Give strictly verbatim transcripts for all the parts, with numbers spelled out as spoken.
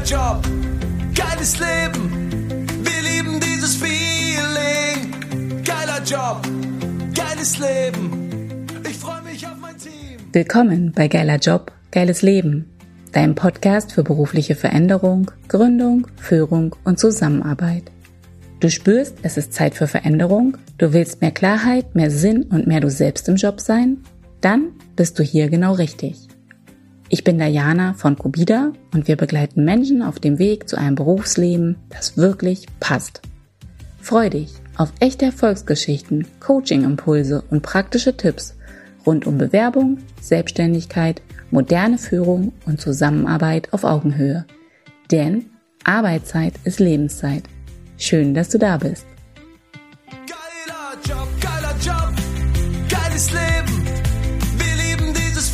Job, geiles Leben, wir lieben dieses Feeling. Geiler Job, geiles Leben, ich freue mich auf mein Team. Willkommen bei Geiler Job, geiles Leben, deinem Podcast für berufliche Veränderung, Gründung, Führung und Zusammenarbeit. Du spürst, es ist Zeit für Veränderung, du willst mehr Klarheit, mehr Sinn und mehr du selbst im Job sein? Dann bist du hier genau richtig. Ich bin Diana von Cubida und wir begleiten Menschen auf dem Weg zu einem Berufsleben, das wirklich passt. Freu dich auf echte Erfolgsgeschichten, Coaching-Impulse und praktische Tipps rund um Bewerbung, Selbstständigkeit, moderne Führung und Zusammenarbeit auf Augenhöhe. Denn Arbeitszeit ist Lebenszeit. Schön, dass du da bist. Geiler Job, geiler Job, geiles Leben, wir lieben dieses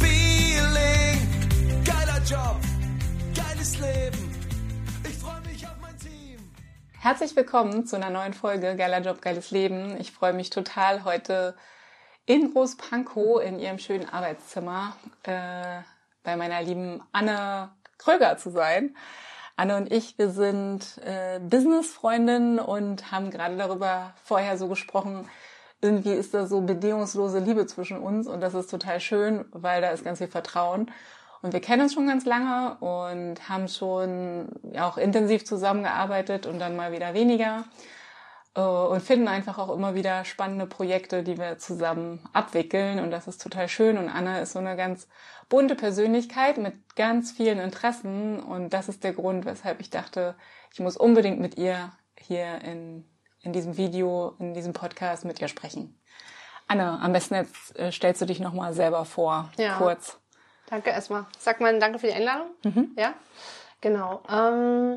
Feeling. Geiler Job, geiles Leben, ich freue mich auf mein Team. Herzlich willkommen zu einer neuen Folge Geiler Job, geiles Leben. Ich freue mich total, heute in Großpankow in ihrem schönen Arbeitszimmer äh, bei meiner lieben Anne Kröger zu sein. Anne und ich, wir sind äh, Business-Freundinnen und haben gerade darüber vorher so gesprochen, irgendwie ist da so bedingungslose Liebe zwischen uns und das ist total schön, weil da ist ganz viel Vertrauen. Und wir kennen uns schon ganz lange und haben schon ja, auch intensiv zusammengearbeitet und dann mal wieder weniger. Und finden einfach auch immer wieder spannende Projekte, die wir zusammen abwickeln. Und das ist total schön. Und Anna ist so eine ganz bunte Persönlichkeit mit ganz vielen Interessen. Und das ist der Grund, weshalb ich dachte, ich muss unbedingt mit ihr hier in, in diesem Video, in diesem Podcast mit ihr sprechen. Anna, am besten jetzt äh, stellst du dich nochmal selber vor, ja. kurz. Danke erstmal. Sag mal danke für die Einladung. Mhm. Ja, genau. Ähm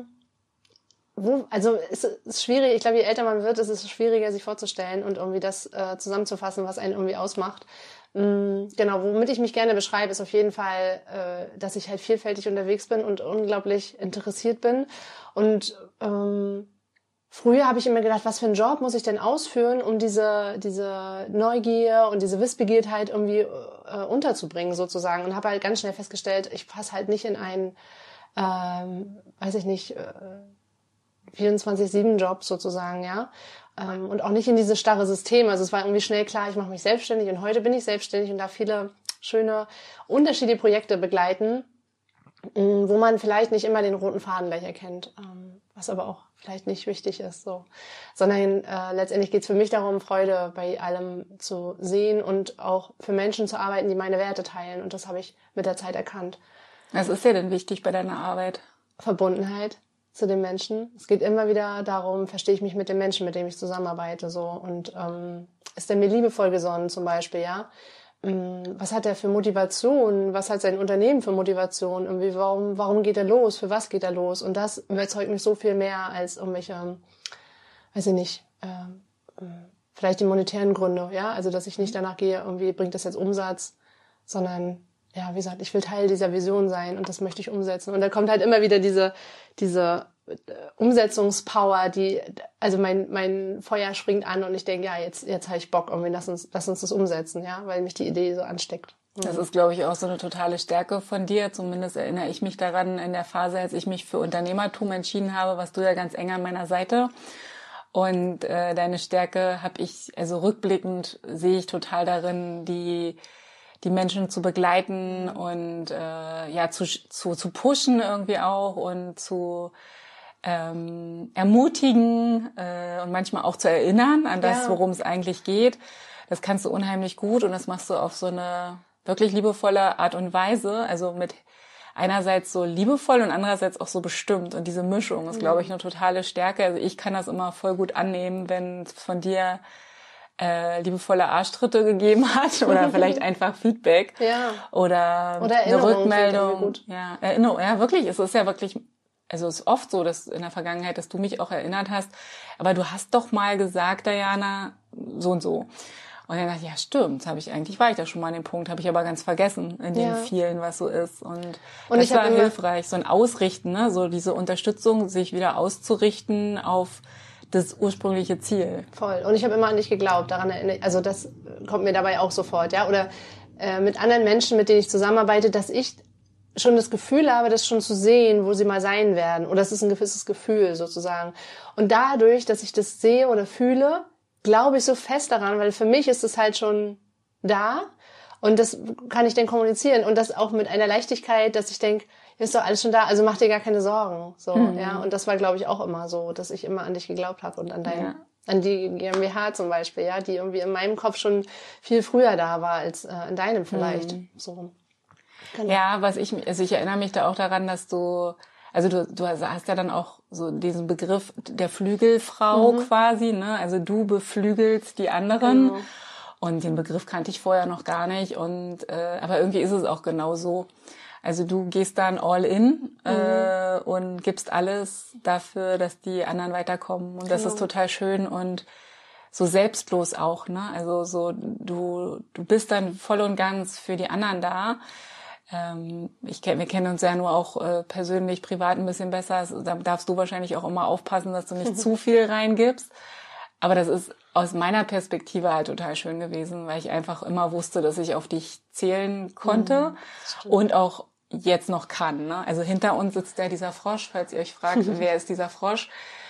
Wo, also es ist schwierig, ich glaube, je älter man wird, ist es schwieriger, sich vorzustellen und irgendwie das äh, zusammenzufassen, was einen irgendwie ausmacht. Mm, genau, womit ich mich gerne beschreibe, ist auf jeden Fall, äh, dass ich halt vielfältig unterwegs bin und unglaublich interessiert bin. Und ähm, früher habe ich immer gedacht, was für einen Job muss ich denn ausführen, um diese diese Neugier und diese Wissbegiertheit irgendwie äh, unterzubringen sozusagen. Und habe halt ganz schnell festgestellt, ich passe halt nicht in einen, ähm, weiß ich nicht, äh, vierundzwanzig sieben Job sozusagen, ja, ähm, und auch nicht in dieses starre System. Also es war irgendwie schnell klar, ich mache mich selbstständig und heute bin ich selbstständig und darf viele schöne, unterschiedliche Projekte begleiten, mh, wo man vielleicht nicht immer den roten Faden gleich erkennt, ähm, was aber auch vielleicht nicht wichtig ist, so, sondern äh, letztendlich geht es für mich darum, Freude bei allem zu sehen und auch für Menschen zu arbeiten, die meine Werte teilen, und das habe ich mit der Zeit erkannt. Was ist dir denn wichtig bei deiner Arbeit? Verbundenheit zu den Menschen. Es geht immer wieder darum, verstehe ich mich mit dem Menschen, mit dem ich zusammenarbeite, so, und ähm, ist der mir liebevoll gesonnen zum Beispiel, ja? Ähm, was hat er für Motivation? Was hat sein Unternehmen für Motivation? Irgendwie, warum, warum geht er los? Für was geht er los? Und das überzeugt mich so viel mehr als irgendwelche, weiß ich nicht, äh, vielleicht die monetären Gründe, ja? Also, dass ich nicht danach gehe, irgendwie bringt das jetzt Umsatz, sondern ja, wie gesagt, ich will Teil dieser Vision sein und das möchte ich umsetzen. Und da kommt halt immer wieder diese diese Umsetzungspower, die, also mein mein Feuer springt an und ich denke, ja, jetzt jetzt habe ich Bock, irgendwie lass uns lass uns das umsetzen, ja, weil mich die Idee so ansteckt. Mhm. Das ist, glaube ich, auch so eine totale Stärke von dir. Zumindest erinnere ich mich daran in der Phase, als ich mich für Unternehmertum entschieden habe, warst du ja ganz eng an meiner Seite. Und äh, deine Stärke habe ich, also rückblickend sehe ich total darin, die die Menschen zu begleiten und äh, ja zu, zu zu pushen irgendwie auch und zu ähm, ermutigen äh, und manchmal auch zu erinnern an das, ja. worum es eigentlich geht. Das kannst du unheimlich gut und das machst du auf so eine wirklich liebevolle Art und Weise, also mit einerseits so liebevoll und andererseits auch so bestimmt, und diese Mischung ist, glaube ich, eine totale Stärke. Also ich kann das immer voll gut annehmen, wenn von dir Äh, liebevolle Arschtritte gegeben hat oder vielleicht einfach Feedback ja. oder, oder eine Rückmeldung. Gut. Ja, Erinnerung. Ja, wirklich. Es ist ja wirklich, also es ist oft so, dass in der Vergangenheit, dass du mich auch erinnert hast. Aber du hast doch mal gesagt, Diana, so und so. Und dann dachte ich, ja, stimmt. Habe ich eigentlich war ich da schon mal an dem Punkt, habe ich aber ganz vergessen in den ja. vielen, was so ist. Und, und das ich war immer hilfreich, so ein Ausrichten, ne, so diese Unterstützung, sich wieder auszurichten auf das ursprüngliche Ziel. Voll. Und ich habe immer an dich geglaubt. Daran erinnere, also das kommt mir dabei auch sofort, ja. Oder äh, mit anderen Menschen, mit denen ich zusammenarbeite, dass ich schon das Gefühl habe, das schon zu sehen, wo sie mal sein werden. Oder es ist ein gewisses Gefühl sozusagen. Und dadurch, dass ich das sehe oder fühle, glaube ich so fest daran, weil für mich ist es halt schon da. Und das kann ich dann kommunizieren. Und das auch mit einer Leichtigkeit, dass ich denke, ist doch alles schon da, also mach dir gar keine Sorgen. So, mhm. ja. Und das war, glaube ich, auch immer so, dass ich immer an dich geglaubt habe und an dein, ja. an die GmbH zum Beispiel, ja, die irgendwie in meinem Kopf schon viel früher da war als äh, in deinem vielleicht. Mhm. So. Genau. Ja, was ich, also ich erinnere mich da auch daran, dass du, also du, du hast ja dann auch so diesen Begriff der Flügelfrau mhm. quasi, ne? Also du beflügelst die anderen. Genau. Und den Begriff kannte ich vorher noch gar nicht. Und äh, aber irgendwie ist es auch genau so. Also du gehst dann all in äh, mhm. und gibst alles dafür, dass die anderen weiterkommen. Und das genau. ist total schön und so selbstlos auch, ne? Also so du du bist dann voll und ganz für die anderen da. Ähm, ich kenn, wir kennen uns ja nur auch äh, persönlich, privat ein bisschen besser. Also, da darfst du wahrscheinlich auch immer aufpassen, dass du nicht mhm. zu viel reingibst. Aber das ist aus meiner Perspektive halt total schön gewesen, weil ich einfach immer wusste, dass ich auf dich zählen konnte mhm, und auch jetzt noch kann. Ne? Also hinter uns sitzt ja dieser Frosch, falls ihr euch fragt, wer ist dieser Frosch?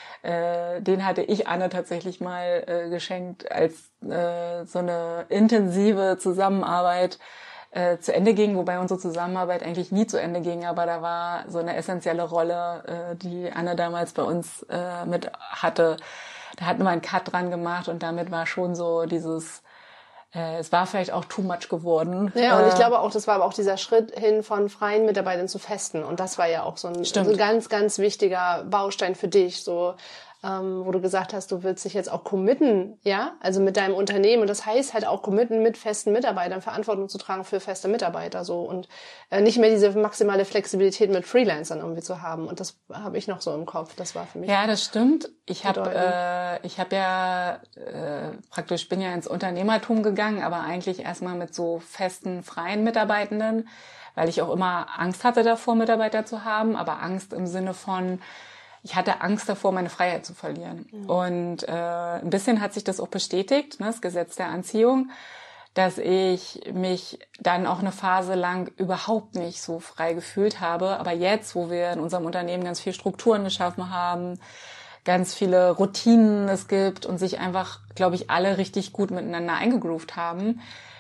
Äh, den hatte ich Anne tatsächlich mal äh, geschenkt, als äh, so eine intensive Zusammenarbeit äh, zu Ende ging, wobei unsere Zusammenarbeit eigentlich nie zu Ende ging, aber da war so eine essentielle Rolle, äh, die Anne damals bei uns äh, mit hatte. Da hatten wir einen Cut dran gemacht und damit war schon so dieses, äh, es war vielleicht auch too much geworden. Ja, und ich glaube auch, das war aber auch dieser Schritt hin von freien Mitarbeitern zu festen. Und das war ja auch so ein, so ein ganz, ganz wichtiger Baustein für dich, so, ähm, wo du gesagt hast, du willst dich jetzt auch committen, ja, also mit deinem Unternehmen. Und das heißt halt auch committen, mit festen Mitarbeitern Verantwortung zu tragen für feste Mitarbeiter, so. Und äh, nicht mehr diese maximale Flexibilität mit Freelancern irgendwie zu haben. Und das habe ich noch so im Kopf. Das war für mich. Ja, das stimmt. Ich habe äh, ich habe ja äh, praktisch bin ja ins Unternehmertum gegangen, aber eigentlich erstmal mit so festen, freien Mitarbeitenden, weil ich auch immer Angst hatte davor, Mitarbeiter zu haben, aber Angst im Sinne von, ich hatte Angst davor, meine Freiheit zu verlieren. Mhm. Und äh, ein bisschen hat sich das auch bestätigt, ne, das Gesetz der Anziehung, dass ich mich dann auch eine Phase lang überhaupt nicht so frei gefühlt habe. Aber jetzt, wo wir in unserem Unternehmen ganz viel Strukturen geschaffen haben, ganz viele Routinen es gibt und sich einfach, glaube ich, alle richtig gut miteinander eingegroovt haben,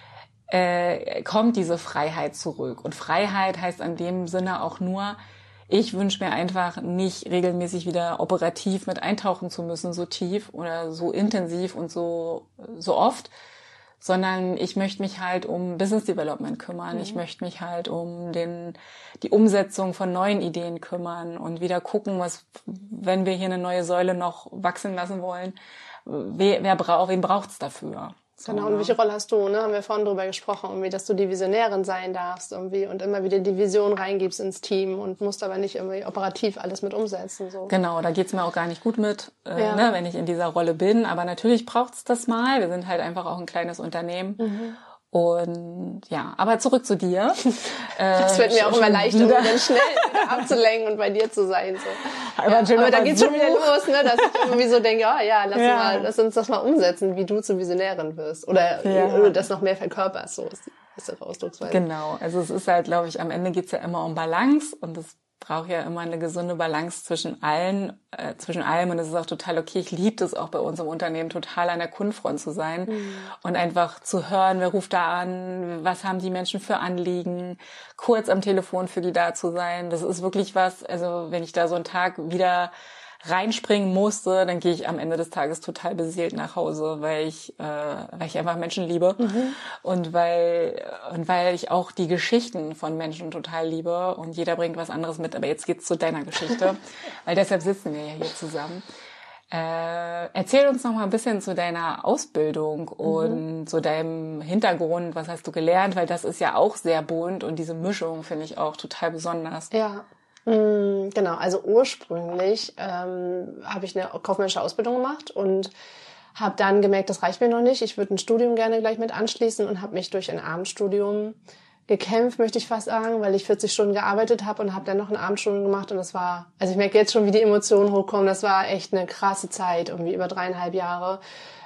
äh, kommt diese Freiheit zurück. Und Freiheit heißt in dem Sinne auch nur, ich wünsche mir einfach nicht regelmäßig wieder operativ mit eintauchen zu müssen, so tief oder so intensiv und so so oft, sondern ich möchte mich halt um Business Development kümmern. Mhm. Ich möchte mich halt um den die Umsetzung von neuen Ideen kümmern und wieder gucken, was, wenn wir hier eine neue Säule noch wachsen lassen wollen, wer, wer braucht, wen braucht's dafür? So, genau, und welche Rolle hast du, ne? Haben wir vorhin drüber gesprochen, irgendwie, dass du die Visionärin sein darfst irgendwie und immer wieder die Vision reingibst ins Team und musst aber nicht irgendwie operativ alles mit umsetzen. So. Genau, da geht's mir auch gar nicht gut mit, äh, ja. ne, wenn ich in dieser Rolle bin. Aber natürlich braucht's das mal. Wir sind halt einfach auch ein kleines Unternehmen. Mhm. Und ja, aber zurück zu dir. Das wird mir auch immer leichter, um dann schnell wieder abzulenken und bei dir zu sein. So. Aber, ja, aber da geht's schon wieder los, ne, dass ich irgendwie so denke, oh ja, lass, ja. Mal, lass uns das mal umsetzen, wie du zur Visionärin wirst. Oder ja. das noch mehr verkörperst, so ist die bessere Ausdrucksweise. Genau, also es ist halt, glaube ich, am Ende geht's ja immer um Balance und es braucht ja immer eine gesunde Balance zwischen allen, äh, zwischen allem und es ist auch total okay. Ich liebe es auch bei uns im Unternehmen, total an der Kundenfront zu sein mhm. und einfach zu hören, wer ruft da an, was haben die Menschen für Anliegen, kurz am Telefon für die da zu sein. Das ist wirklich was, also wenn ich da so einen Tag wieder reinspringen musste, dann gehe ich am Ende des Tages total beseelt nach Hause, weil ich, äh, weil ich einfach Menschen liebe mhm. und weil und weil ich auch die Geschichten von Menschen total liebe und jeder bringt was anderes mit. Aber jetzt geht's zu deiner Geschichte, weil deshalb sitzen wir ja hier zusammen. Äh, erzähl uns noch mal ein bisschen zu deiner Ausbildung mhm. und zu deinem Hintergrund. Was hast du gelernt? Weil das ist ja auch sehr bunt und diese Mischung finde ich auch total besonders. Ja. Genau, also ursprünglich ähm, habe ich eine kaufmännische Ausbildung gemacht und habe dann gemerkt, das reicht mir noch nicht. Ich würde ein Studium gerne gleich mit anschließen und habe mich durch ein Abendstudium gekämpft, möchte ich fast sagen, weil ich vierzig Stunden gearbeitet habe und habe dann noch ein Abendstudium gemacht und das war, also ich merke jetzt schon, wie die Emotionen hochkommen, das war echt eine krasse Zeit, irgendwie über dreieinhalb Jahre.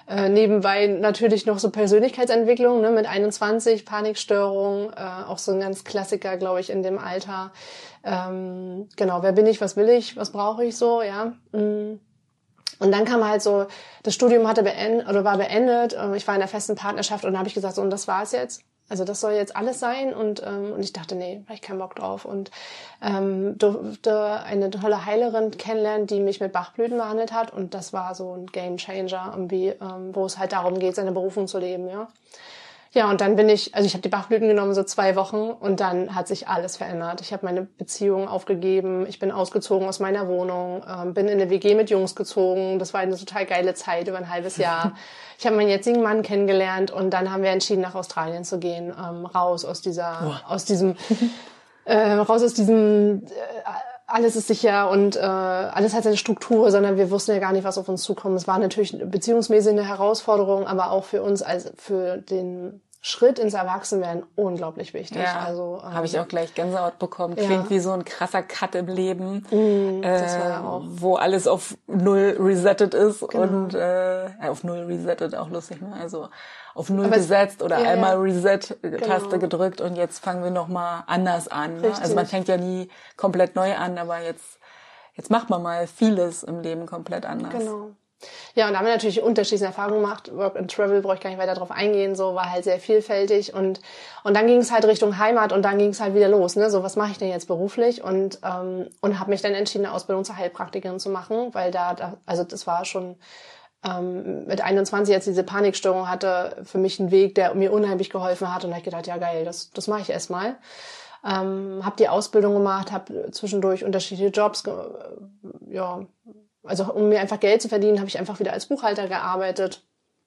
Äh, nebenbei natürlich noch so Persönlichkeitsentwicklung, ne, mit einundzwanzig, Panikstörung, äh, auch so ein ganz Klassiker, glaube ich, in dem Alter. Ähm, genau, wer bin ich, was will ich, was brauche ich so, ja. Und dann kam halt so, das Studium hatte beendet oder war beendet, ich war in einer festen Partnerschaft und dann habe ich gesagt, so, und das war's jetzt. Also das soll jetzt alles sein und ähm, und ich dachte, nee, habe ich keinen Bock drauf und ähm, durfte eine tolle Heilerin kennenlernen, die mich mit Bachblüten behandelt hat und das war so ein Game Changer, irgendwie, ähm, wo es halt darum geht, seine Berufung zu leben, ja. Ja, und dann bin ich, also ich habe die Bachblüten genommen, so zwei Wochen und dann hat sich alles verändert. Ich habe meine Beziehung aufgegeben, ich bin ausgezogen aus meiner Wohnung, ähm, bin in eine W G mit Jungs gezogen. Das war eine total geile Zeit, über ein halbes Jahr. Ich habe meinen jetzigen Mann kennengelernt und dann haben wir entschieden, nach Australien zu gehen, ähm, raus aus dieser, oh. aus diesem, äh, raus aus diesem, äh, alles ist sicher und äh, alles hat seine Struktur, sondern wir wussten ja gar nicht, was auf uns zukommt. Es war natürlich beziehungsmäßig eine Herausforderung, aber auch für uns als für den Schritt ins Erwachsenwerden unglaublich wichtig. Ja, also ähm, habe ich auch gleich Gänsehaut bekommen. Klingt ja. wie so ein krasser Cut im Leben, mm, äh, das war ja auch. wo alles auf Null resettet ist Genau. und äh, auf Null resettet, auch lustig, ne? Also auf Null Aber gesetzt oder ja, einmal ja. Reset-Taste Genau. gedrückt und jetzt fangen wir nochmal anders an. Ne? Richtig. Also man fängt ja nie komplett neu an, aber jetzt jetzt macht man mal vieles im Leben komplett anders. Genau. Ja, und da haben wir natürlich unterschiedliche Erfahrungen gemacht. Work and Travel, brauche ich gar nicht weiter drauf eingehen, so war halt sehr vielfältig und und dann ging es halt Richtung Heimat und dann ging es halt wieder los, ne? So, was mache ich denn jetzt beruflich? Und ähm, und habe mich dann entschieden, eine Ausbildung zur Heilpraktikerin zu machen, weil da, da also das war schon ähm, mit einundzwanzig, als ich diese Panikstörung hatte, für mich ein Weg, der mir unheimlich geholfen hat und da habe ich gedacht, ja geil, das das mache ich erstmal. Ähm, habe die Ausbildung gemacht, habe zwischendurch unterschiedliche Jobs, ge- ja, also um mir einfach Geld zu verdienen, habe ich einfach wieder als Buchhalter gearbeitet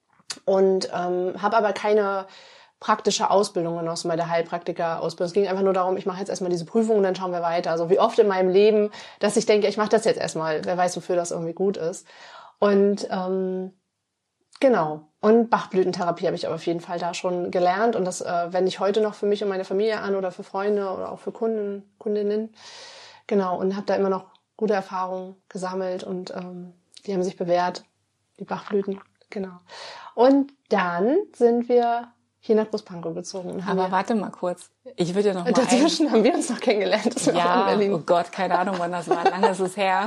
und ähm, habe aber keine praktische Ausbildung genossen bei der Heilpraktiker-Ausbildung. Es ging einfach nur darum, ich mache jetzt erstmal diese Prüfung und dann schauen wir weiter. Also wie oft in meinem Leben, dass ich denke, ich mache das jetzt erstmal, wer weiß, wofür das irgendwie gut ist. Und ähm, genau. Und Bachblütentherapie habe ich aber auf jeden Fall da schon gelernt. Und das äh, wende ich heute noch für mich und meine Familie an oder für Freunde oder auch für Kunden, Kundinnen. Genau. Und habe da immer noch gute Erfahrungen gesammelt und ähm, die haben sich bewährt, die Bachblüten. Genau. Und dann sind wir hier nach Großpankow gezogen. Und haben Aber warte mal kurz. Ich würde ja noch mal dazwischen haben wir uns noch kennengelernt. Das war ja, in Berlin. oh Gott, keine Ahnung, wann das war. Lange ist es her.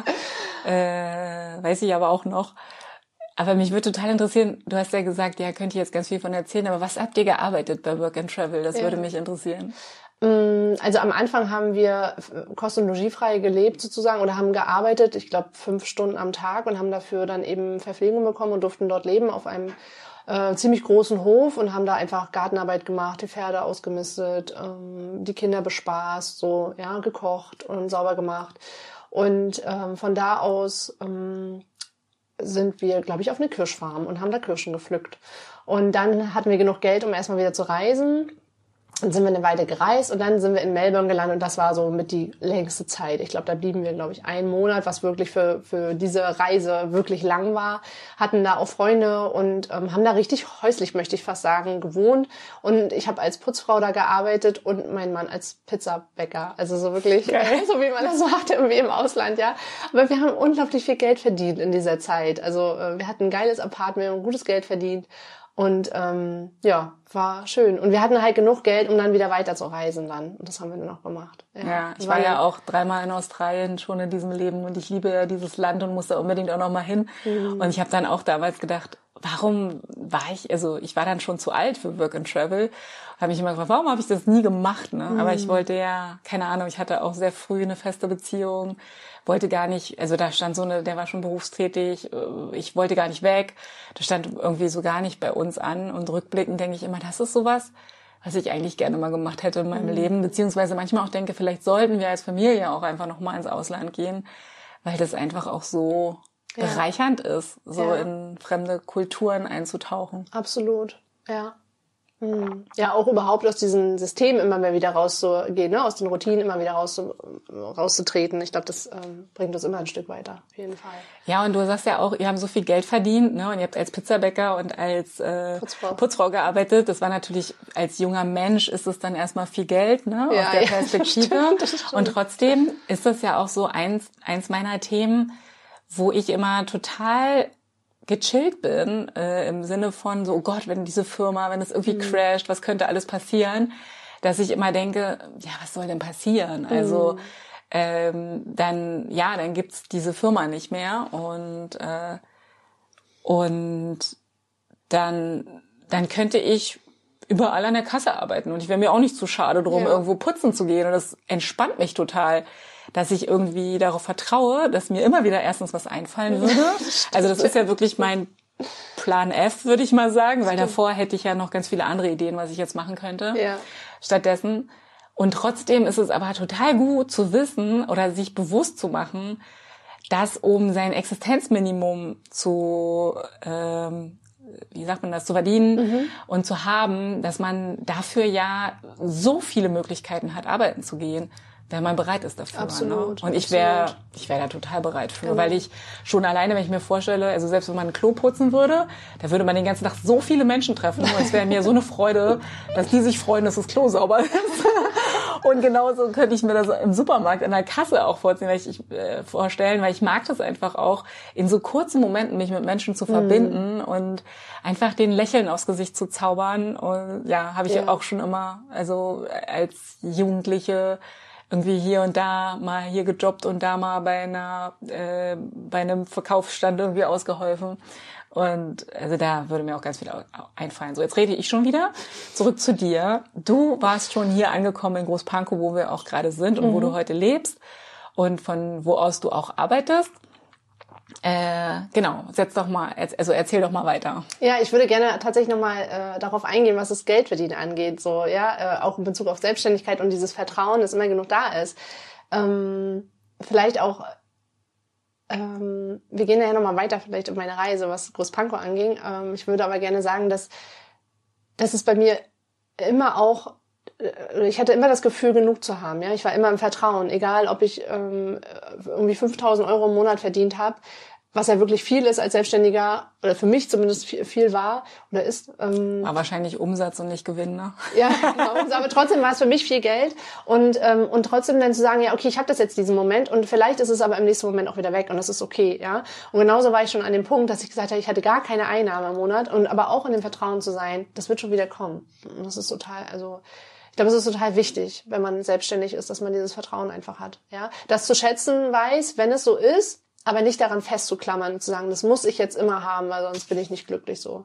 Äh, weiß ich aber auch noch. Aber mich würde total interessieren, du hast ja gesagt, ja, könnt ihr jetzt ganz viel von erzählen, aber was habt ihr gearbeitet bei Work and Travel? Das Ja. würde mich interessieren. Also am Anfang haben wir kost- und logiefrei gelebt sozusagen oder haben gearbeitet, ich glaube fünf Stunden am Tag und haben dafür dann eben Verpflegung bekommen und durften dort leben auf einem äh, ziemlich großen Hof und haben da einfach Gartenarbeit gemacht, die Pferde ausgemistet, ähm, die Kinder bespaßt, so ja gekocht und sauber gemacht. Und ähm, von da aus ähm, sind wir, glaube ich, auf eine Kirschfarm und haben da Kirschen gepflückt. Und dann hatten wir genug Geld, um erstmal wieder zu reisen. Dann sind wir eine Weile gereist und dann sind wir in Melbourne gelandet und das war so mit die längste Zeit. Ich glaube, da blieben wir, glaube ich, einen Monat, was wirklich für für diese Reise wirklich lang war. Hatten da auch Freunde und ähm, haben da richtig häuslich, möchte ich fast sagen, gewohnt. Und ich habe als Putzfrau da gearbeitet und mein Mann als Pizzabäcker. Also so wirklich, so wie man das macht, irgendwie im Ausland, ja. Aber wir haben unglaublich viel Geld verdient in dieser Zeit. Also äh, wir hatten ein geiles Apartment und gutes Geld verdient. Und ähm, ja, war schön. Und wir hatten halt genug Geld, um dann wieder weiter zu reisen dann. Und das haben wir nur noch gemacht. Ja, ja ich war ja auch dreimal in Australien schon in diesem Leben und ich liebe ja dieses Land und muss da unbedingt auch noch mal hin. Mhm. Und ich habe dann auch damals gedacht, warum war ich, also ich war dann schon zu alt für Work and Travel. Habe mich immer gefragt, warum habe ich das nie gemacht? Ne? Mhm. Aber ich wollte ja, keine Ahnung, ich hatte auch sehr früh eine feste Beziehung, wollte gar nicht, also da stand so eine, der war schon berufstätig, ich wollte gar nicht weg, das stand irgendwie so gar nicht bei uns an und rückblickend denke ich immer, das ist sowas, was ich eigentlich gerne mal gemacht hätte in meinem mhm. Leben, beziehungsweise manchmal auch denke, vielleicht sollten wir als Familie auch einfach noch mal ins Ausland gehen, weil das einfach auch so ja. bereichernd ist, so ja. in fremde Kulturen einzutauchen. Absolut, ja. Ja, auch überhaupt aus diesen Systemen immer mehr wieder rauszugehen, ne? Aus den Routinen immer wieder rauszu, rauszutreten. Ich glaube, das ähm, bringt uns immer ein Stück weiter, auf jeden Fall. Ja, und du sagst ja auch, ihr habt so viel Geld verdient, ne? Und ihr habt als Pizzabäcker und als äh, Putzfrau. Putzfrau gearbeitet. Das war natürlich, als junger Mensch ist es dann erstmal viel Geld, ne? Ja, aus der ja, Perspektive. das stimmt, das und trotzdem ist das ja auch so eins, eins meiner Themen, wo ich immer total gechillt bin, äh, im Sinne von so, oh Gott, wenn diese Firma, wenn es irgendwie mhm. crasht, was könnte alles passieren, dass ich immer denke, ja, was soll denn passieren? Mhm. Also ähm, dann, ja, dann gibt's diese Firma nicht mehr und äh, und dann dann könnte ich überall an der Kasse arbeiten und ich wäre mir auch nicht zu schade drum, ja. irgendwo putzen zu gehen und das entspannt mich total, dass ich irgendwie darauf vertraue, dass mir immer wieder erstens was einfallen würde. Also das ist ja wirklich mein Plan F, würde ich mal sagen, weil Stimmt. davor hätte ich ja noch ganz viele andere Ideen, was ich jetzt machen könnte. Ja. Stattdessen. Und trotzdem ist es aber total gut zu wissen oder sich bewusst zu machen, dass um sein Existenzminimum zu, ähm, wie sagt man das, zu verdienen mhm. und zu haben, dass man dafür ja so viele Möglichkeiten hat, arbeiten zu gehen, wenn man bereit ist dafür. Absolut. Ne? Und ich wäre ich wäre da total bereit für, genau. weil ich schon alleine, wenn ich mir vorstelle, also selbst wenn man ein Klo putzen würde, da würde man den ganzen Tag so viele Menschen treffen und es wäre mir so eine Freude, dass die sich freuen, dass das Klo sauber ist. Und genauso könnte ich mir das im Supermarkt, in der Kasse auch vorstellen, weil ich, äh, vorstellen, weil ich mag das einfach auch, in so kurzen Momenten mich mit Menschen zu verbinden mm. und einfach den Lächeln aufs Gesicht zu zaubern. Und ja, habe ich ja. auch schon immer, also als Jugendliche irgendwie hier und da mal hier gejobbt und da mal bei einer äh, bei einem Verkaufsstand irgendwie ausgeholfen. Und also da würde mir auch ganz viel einfallen. So, jetzt rede ich schon wieder. Zurück zu dir. Du warst schon hier angekommen in Großpankow, wo wir auch gerade sind und mhm. wo du heute lebst und von wo aus du auch arbeitest. Äh, genau, setz doch mal, also erzähl doch mal weiter. Ja, ich würde gerne tatsächlich nochmal äh, darauf eingehen, was das Geldverdienen angeht, so, ja, äh, auch in Bezug auf Selbstständigkeit und dieses Vertrauen, das immer genug da ist. Ähm, vielleicht auch, ähm, wir gehen ja nochmal weiter vielleicht auf meine Reise, was Großpankow anging. Ähm, ich würde aber gerne sagen, dass, dass es bei mir immer auch, ich hatte immer das Gefühl, genug zu haben. Ja, ich war immer im Vertrauen, egal ob ich ähm, irgendwie fünftausend Euro im Monat verdient habe, was ja wirklich viel ist als Selbstständiger, oder für mich zumindest viel, viel war oder ist. Ähm, war wahrscheinlich Umsatz und nicht Gewinn, ne? Ja, genau. Aber trotzdem war es für mich viel Geld und ähm, und trotzdem dann zu sagen, ja, okay, ich habe das jetzt diesen Moment und vielleicht ist es aber im nächsten Moment auch wieder weg und das ist okay, ja. Und genauso war ich schon an dem Punkt, dass ich gesagt habe, ich hatte gar keine Einnahme im Monat und aber auch in dem Vertrauen zu sein, das wird schon wieder kommen. Und das ist total, also ich glaube, es ist total wichtig, wenn man selbstständig ist, dass man dieses Vertrauen einfach hat, ja. Das zu schätzen weiß, wenn es so ist, aber nicht daran festzuklammern, zu sagen, das muss ich jetzt immer haben, weil sonst bin ich nicht glücklich so.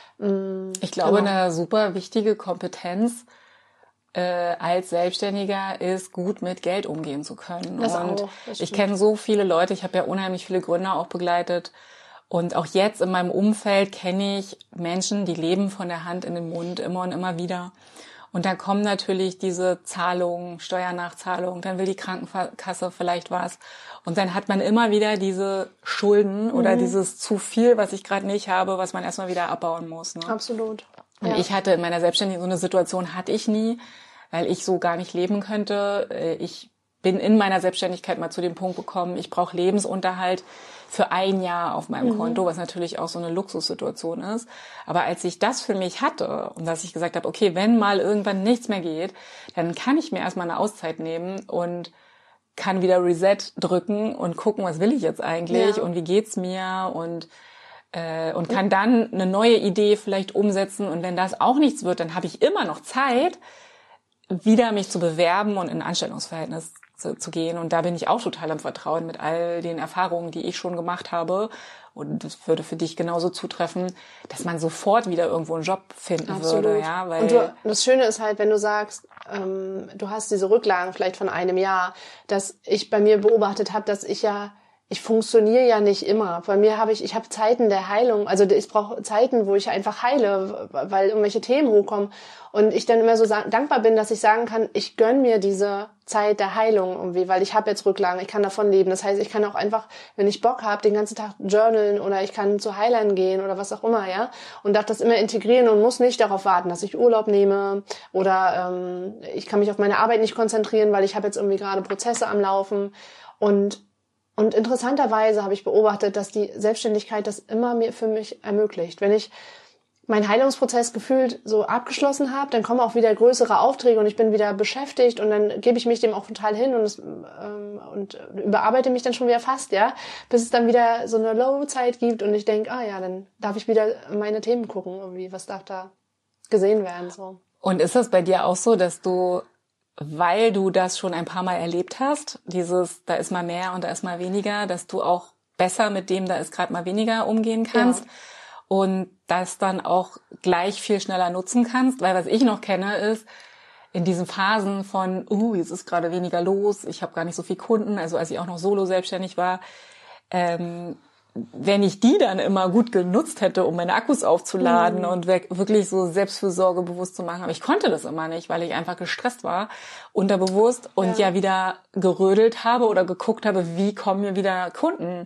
Mhm, ich glaube, genau. Eine super wichtige Kompetenz äh, als Selbstständiger ist, gut mit Geld umgehen zu können. Das und auch, das ich kenne so viele Leute, ich habe ja unheimlich viele Gründer auch begleitet. Und auch jetzt in meinem Umfeld kenne ich Menschen, die leben von der Hand in den Mund immer und immer wieder. Und dann kommen natürlich diese Zahlungen, Steuernachzahlungen, dann will die Krankenkasse vielleicht was. Und dann hat man immer wieder diese Schulden mhm. oder dieses zu viel, was ich gerade nicht habe, was man erstmal wieder abbauen muss. Ne? Absolut. Und ja. ich hatte in meiner Selbstständigkeit so eine Situation, hatte ich nie, weil ich so gar nicht leben könnte. Ich bin in meiner Selbstständigkeit mal zu dem Punkt gekommen, ich brauche Lebensunterhalt für ein Jahr auf meinem mhm. Konto, was natürlich auch so eine Luxussituation ist. Aber als ich das für mich hatte und dass ich gesagt habe, okay, wenn mal irgendwann nichts mehr geht, dann kann ich mir erstmal eine Auszeit nehmen und kann wieder Reset drücken und gucken, was will ich jetzt eigentlich ja. und wie geht's mir und äh, und kann dann eine neue Idee vielleicht umsetzen. Und wenn das auch nichts wird, dann habe ich immer noch Zeit, wieder mich zu bewerben und in ein Anstellungsverhältnis zu, zu gehen. Und da bin ich auch total im Vertrauen mit all den Erfahrungen, die ich schon gemacht habe. Und das würde für dich genauso zutreffen, dass man sofort wieder irgendwo einen Job finden Absolut. würde. Ja, weil und du, das Schöne ist halt, wenn du sagst, ähm, du hast diese Rücklagen vielleicht von einem Jahr, dass ich bei mir beobachtet habe, dass ich ja Ich funktioniere ja nicht immer. Bei mir habe ich, ich habe Zeiten der Heilung. Also ich brauche Zeiten, wo ich einfach heile, weil irgendwelche Themen hochkommen. Und ich dann immer so dankbar bin, dass ich sagen kann, ich gönne mir diese Zeit der Heilung irgendwie, weil ich habe jetzt Rücklagen, ich kann davon leben. Das heißt, ich kann auch einfach, wenn ich Bock habe, den ganzen Tag journalen oder ich kann zu Heilern gehen oder was auch immer, ja. Und darf das immer integrieren und muss nicht darauf warten, dass ich Urlaub nehme oder ähm, ich kann mich auf meine Arbeit nicht konzentrieren, weil ich habe jetzt irgendwie gerade Prozesse am Laufen. Und Und interessanterweise habe ich beobachtet, dass die Selbstständigkeit das immer mir für mich ermöglicht. Wenn ich meinen Heilungsprozess gefühlt so abgeschlossen habe, dann kommen auch wieder größere Aufträge und ich bin wieder beschäftigt und dann gebe ich mich dem auch total hin und, es, ähm, und überarbeite mich dann schon wieder fast, ja, bis es dann wieder so eine Low-Zeit gibt und ich denke, ah ja, dann darf ich wieder meine Themen gucken, irgendwie, was darf da gesehen werden, so. Und ist das bei dir auch so, dass du, weil du das schon ein paar Mal erlebt hast, dieses, da ist mal mehr und da ist mal weniger, dass du auch besser mit dem, da ist gerade mal weniger umgehen kannst? Ja. Und das dann auch gleich viel schneller nutzen kannst, weil was ich noch kenne ist, in diesen Phasen von, uh, jetzt ist gerade weniger los, ich habe gar nicht so viel Kunden, also als ich auch noch solo selbstständig war, ähm, wenn ich die dann immer gut genutzt hätte, um meine Akkus aufzuladen mhm. und wirklich so Selbstfürsorge bewusst zu machen, aber ich konnte das immer nicht, weil ich einfach gestresst war, unterbewusst und ja, ja wieder gerödelt habe oder geguckt habe, wie kommen mir wieder Kunden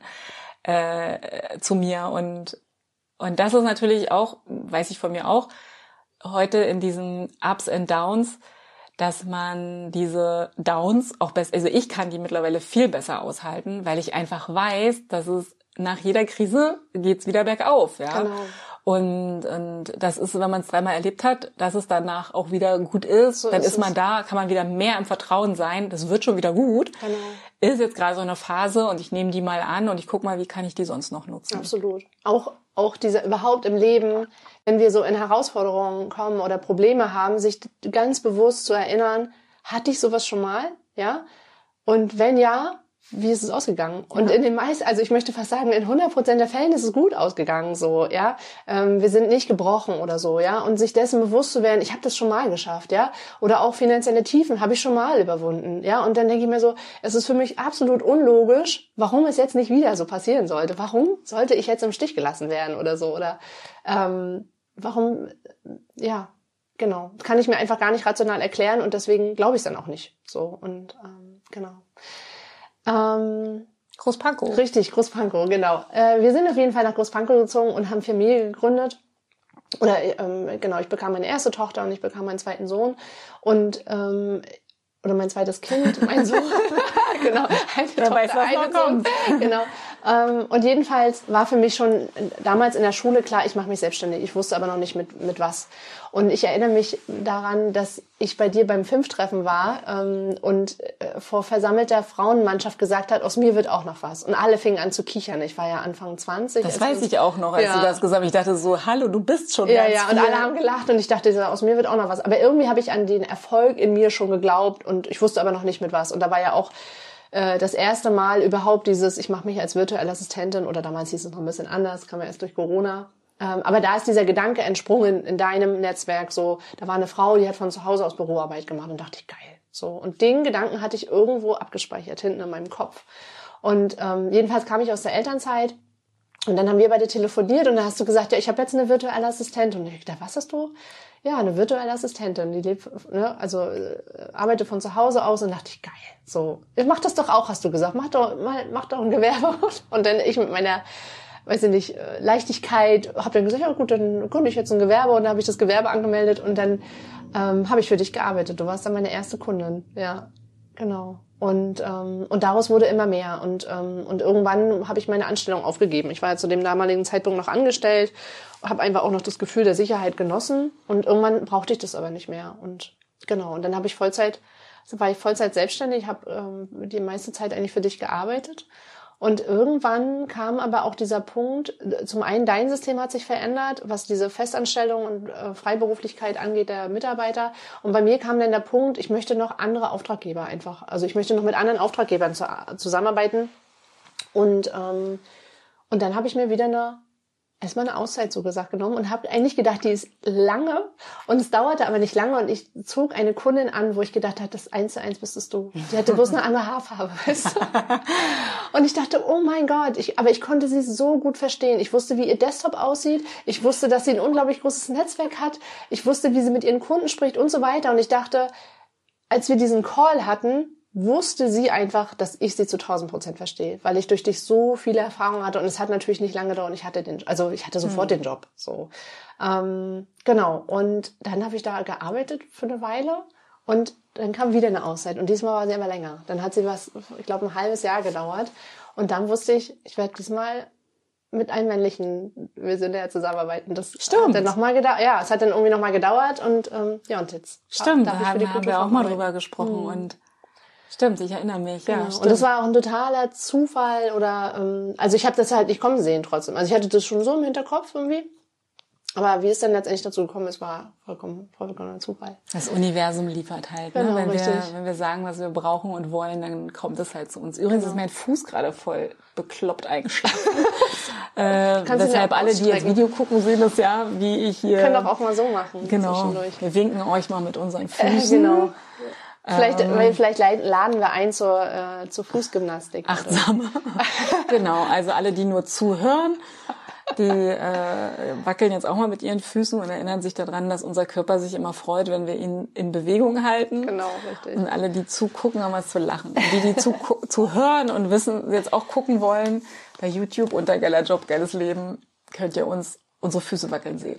äh, zu mir und Und das ist natürlich auch, weiß ich von mir auch, heute in diesen Ups and Downs, dass man diese Downs auch besser, also ich kann die mittlerweile viel besser aushalten, weil ich einfach weiß, dass es nach jeder Krise geht's wieder bergauf, ja. Genau. Und, und das ist, wenn man es dreimal erlebt hat, dass es danach auch wieder gut ist, so dann ist, ist man da, kann man wieder mehr im Vertrauen sein, das wird schon wieder gut. Genau. Ist jetzt gerade so eine Phase und ich nehme die mal an und ich gucke mal, wie kann ich die sonst noch nutzen. Absolut. Auch auch diese überhaupt im Leben, wenn wir so in Herausforderungen kommen oder Probleme haben, sich ganz bewusst zu erinnern, hatte ich sowas schon mal, ja? Und wenn ja, wie ist es ausgegangen? Und ja. in den meisten, also ich möchte fast sagen, in hundert Prozent der Fällen ist es gut ausgegangen, so, ja. Ähm, wir sind nicht gebrochen oder so, ja. Und sich dessen bewusst zu werden, ich habe das schon mal geschafft, ja. Oder auch finanzielle Tiefen habe ich schon mal überwunden, ja. Und dann denke ich mir so, es ist für mich absolut unlogisch, warum es jetzt nicht wieder so passieren sollte. Warum sollte ich jetzt im Stich gelassen werden oder so? Oder ähm, warum, ja, genau. Kann ich mir einfach gar nicht rational erklären und deswegen glaube ich es dann auch nicht. So, und ähm, genau. Ähm, Großpankow. Richtig, Großpankow, genau. Äh, wir sind auf jeden Fall nach Großpankow gezogen und haben Familie gegründet. Oder ähm, genau, ich bekam meine erste Tochter und ich bekam meinen zweiten Sohn und ähm, oder mein zweites Kind, mein Sohn. Genau, eine Wer Tochter, weiß, was eine noch kommt. Sohn. Genau. Ähm, und jedenfalls war für mich schon damals in der Schule klar, ich mache mich selbstständig. Ich wusste aber noch nicht mit mit was. Und ich erinnere mich daran, dass ich bei dir beim Fünftreffen war ähm, und äh, vor versammelter Frauenmannschaft gesagt hat, aus mir wird auch noch was. Und alle fingen an zu kichern. Ich war ja Anfang zwanzig. Das weiß ich auch noch, als ja. du das gesagt hast. Ich dachte so, hallo, du bist schon Ja, ganz ja, und viel. alle haben gelacht und ich dachte, aus mir wird auch noch was. Aber irgendwie habe ich an den Erfolg in mir schon geglaubt und ich wusste aber noch nicht mit was. Und da war ja auch äh, das erste Mal überhaupt dieses, ich mache mich als virtuelle Assistentin, oder damals hieß es noch ein bisschen anders, kam ja erst durch Corona. Ähm, aber da ist dieser Gedanke entsprungen in deinem Netzwerk so, da war eine Frau, die hat von zu Hause aus Büroarbeit gemacht und dachte ich, geil. So, und den Gedanken hatte ich irgendwo abgespeichert, hinten in meinem Kopf. Und ähm, jedenfalls kam ich aus der Elternzeit und dann haben wir beide telefoniert und dann hast du gesagt, ja, ich habe jetzt eine virtuelle Assistentin. Und ich dachte, was hast du? Ja, eine virtuelle Assistentin, die lebt, ne, also äh, arbeitet von zu Hause aus und dachte ich, geil. So, mach das doch auch, hast du gesagt, mach doch, mach, mach doch ein Gewerbe. Und dann ich mit meiner, weiß ich nicht, Leichtigkeit, habe dann gesagt, ja gut, dann gründe ich jetzt ein Gewerbe und dann habe ich das Gewerbe angemeldet und dann ähm, habe ich für dich gearbeitet. Du warst dann meine erste Kundin, ja, genau. Und ähm, und daraus wurde immer mehr und ähm, und irgendwann habe ich meine Anstellung aufgegeben. Ich war ja zu dem damaligen Zeitpunkt noch angestellt, habe einfach auch noch das Gefühl der Sicherheit genossen und irgendwann brauchte ich das aber nicht mehr und genau. Und dann habe ich Vollzeit, also war ich Vollzeit selbstständig, habe ähm, die meiste Zeit eigentlich für dich gearbeitet. Und irgendwann kam aber auch dieser Punkt, zum einen dein System hat sich verändert, was diese Festanstellung und äh, Freiberuflichkeit angeht der Mitarbeiter. Und bei mir kam dann der Punkt, ich möchte noch andere Auftraggeber einfach, also ich möchte noch mit anderen Auftraggebern zu, zusammenarbeiten. Und ähm, und dann habe ich mir wieder eine erstmal eine Auszeit so gesagt genommen und habe eigentlich gedacht, die ist lange und es dauerte aber nicht lange und ich zog eine Kundin an, wo ich gedacht habe, das eins zu eins bist es du. Die hatte bloß eine andere Haarfarbe, weißt du? Und ich dachte, oh mein Gott, ich, aber ich konnte sie so gut verstehen. Ich wusste, wie ihr Desktop aussieht. Ich wusste, dass sie ein unglaublich großes Netzwerk hat. Ich wusste, wie sie mit ihren Kunden spricht und so weiter. Und ich dachte, als wir diesen Call hatten, wusste sie einfach, dass ich sie zu tausend Prozent verstehe, weil ich durch dich so viele Erfahrungen hatte und es hat natürlich nicht lange gedauert. Ich hatte den, also ich hatte sofort hm. den Job. So, ähm, genau. Und dann habe ich da gearbeitet für eine Weile und dann kam wieder eine Auszeit und diesmal war sie aber länger. Dann hat sie was, ich glaube, ein halbes Jahr gedauert und dann wusste ich, ich werde diesmal mit einem männlichen Visionär zusammenarbeiten. Das Stimmt. hat dann noch mal gedauert. Ja, es hat dann irgendwie noch mal gedauert und ähm, ja, und jetzt. Stimmt, darf da ich für die haben, haben wir auch mal Kulturfacharbeit. drüber gesprochen Mhm. und stimmt, ich erinnere mich. Genau. Ja, Und stimmt. das war auch ein totaler Zufall oder ähm, also ich habe das halt nicht kommen sehen trotzdem. Also ich hatte das schon so im Hinterkopf irgendwie. Aber wie es dann letztendlich dazu gekommen ist, war vollkommen, vollkommen ein Zufall. Das Universum liefert halt. Genau, Ne? Wenn, wir, richtig. wenn wir sagen, was wir brauchen und wollen, dann kommt es halt zu uns. Übrigens Genau. ist mein Fuß gerade voll bekloppt eingeschlafen. äh, Kannst du ihn deshalb auch alle, die jetzt ausstrecken? Video gucken, sehen das ja, wie ich hier... Können doch auch mal so machen. Genau, Zwischendurch. wir winken euch mal mit unseren Äh, Füßen. genau. Vielleicht, Ähm. weil vielleicht leid- laden wir ein zur, äh, zur Fußgymnastik. Achtsam. Genau, also alle, die nur zuhören, die äh, wackeln jetzt auch mal mit ihren Füßen und erinnern sich daran, dass unser Körper sich immer freut, wenn wir ihn in Bewegung halten. Genau, richtig. Und alle, die zugucken, haben was zu lachen. Und die, die zu, zu hören und wissen, jetzt auch gucken wollen, bei YouTube unter Geiler Job, geiles Leben, könnt ihr uns unsere Füße wackeln sehen.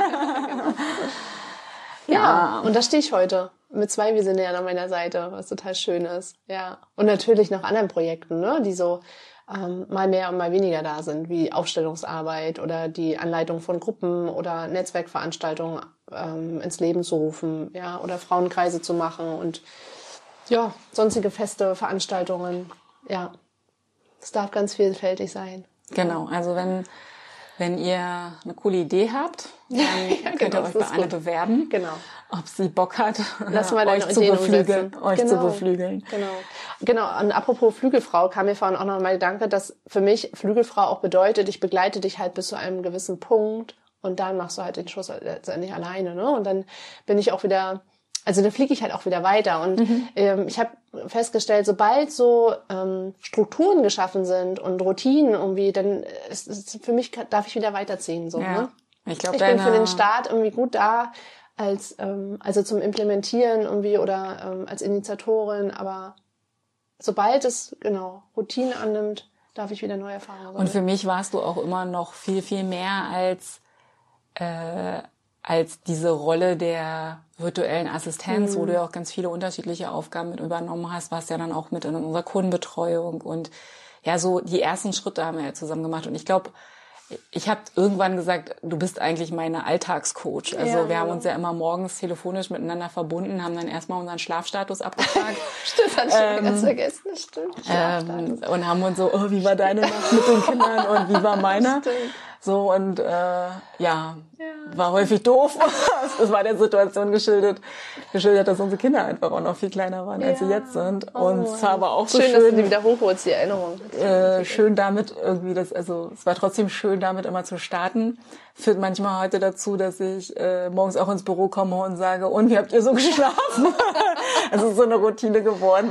Ja, und da stehe ich heute mit zwei Visionären an meiner Seite, was total schön ist. Ja, und natürlich noch anderen Projekten, ne, die so ähm, mal mehr und mal weniger da sind, wie Aufstellungsarbeit oder die Anleitung von Gruppen oder Netzwerkveranstaltungen ähm, ins Leben zu rufen, ja, oder Frauenkreise zu machen und ja, sonstige Feste, Veranstaltungen. Ja, es darf ganz vielfältig sein. Genau, also wenn wenn ihr eine coole Idee habt, dann Ja, könnt genau, ihr euch das bei ist Anne gut. bewerben, Genau. ob sie Bock hat, Lass mal deine euch zu Ideen beflügeln, umsetzen. euch Genau. zu beflügeln. Genau. Genau. Und apropos Flügelfrau kam mir vorhin auch noch mal der Gedanke, dass für mich Flügelfrau auch bedeutet, ich begleite dich halt bis zu einem gewissen Punkt und dann machst du halt den Schuss letztendlich alleine, ne? Und dann bin ich auch wieder, also dann fliege ich halt auch wieder weiter. Und Mhm. ähm, ich habe festgestellt, sobald so ähm, Strukturen geschaffen sind und Routinen irgendwie, dann ist, ist für mich darf ich wieder weiterziehen, so, Ja. ne? Ich glaube, Ich bin deine für den Start irgendwie gut da, als ähm, also zum Implementieren irgendwie oder ähm, als Initiatorin, aber sobald es genau Routine annimmt, darf ich wieder neue Erfahrungen sammeln. Und für mich warst du auch immer noch viel, viel mehr als, äh, als diese Rolle der virtuellen Assistenz, Mhm. wo du ja auch ganz viele unterschiedliche Aufgaben mit übernommen hast, warst ja dann auch mit in unserer Kundenbetreuung und ja, so die ersten Schritte haben wir ja zusammen gemacht. Und ich glaube, ich habe irgendwann gesagt, du bist eigentlich meine Alltagscoach. Also Ja, wir haben genau. uns ja immer morgens telefonisch miteinander verbunden, haben dann erstmal unseren Schlafstatus abgefragt. Stimmt, hatte ich schon ähm, ganz vergessen, das stimmt. Ähm, und haben uns so, oh, wie war deine Nacht mit den Kindern und wie war meiner? Stimmt. So und äh, ja, war häufig doof. Es war der Situation geschildert, geschildert, dass unsere Kinder einfach auch noch viel kleiner waren, als sie Ja. jetzt sind. Oh, Und es war aber auch so schön, dass du die schön, wieder hochholst, die Erinnerung. äh, schön damit irgendwie das, also es war trotzdem schön damit immer zu starten. Führt manchmal heute dazu, dass ich äh, morgens auch ins Büro komme und sage, und wie habt ihr so geschlafen? Es ist so eine Routine geworden.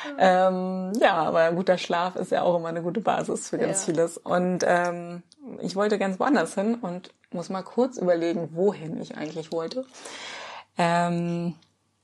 Ähm, ja, aber ein guter Schlaf ist ja auch immer eine gute Basis für ganz Ja. vieles. Und ähm, ich wollte ganz woanders hin und muss mal kurz überlegen, wohin ich eigentlich wollte. Ähm,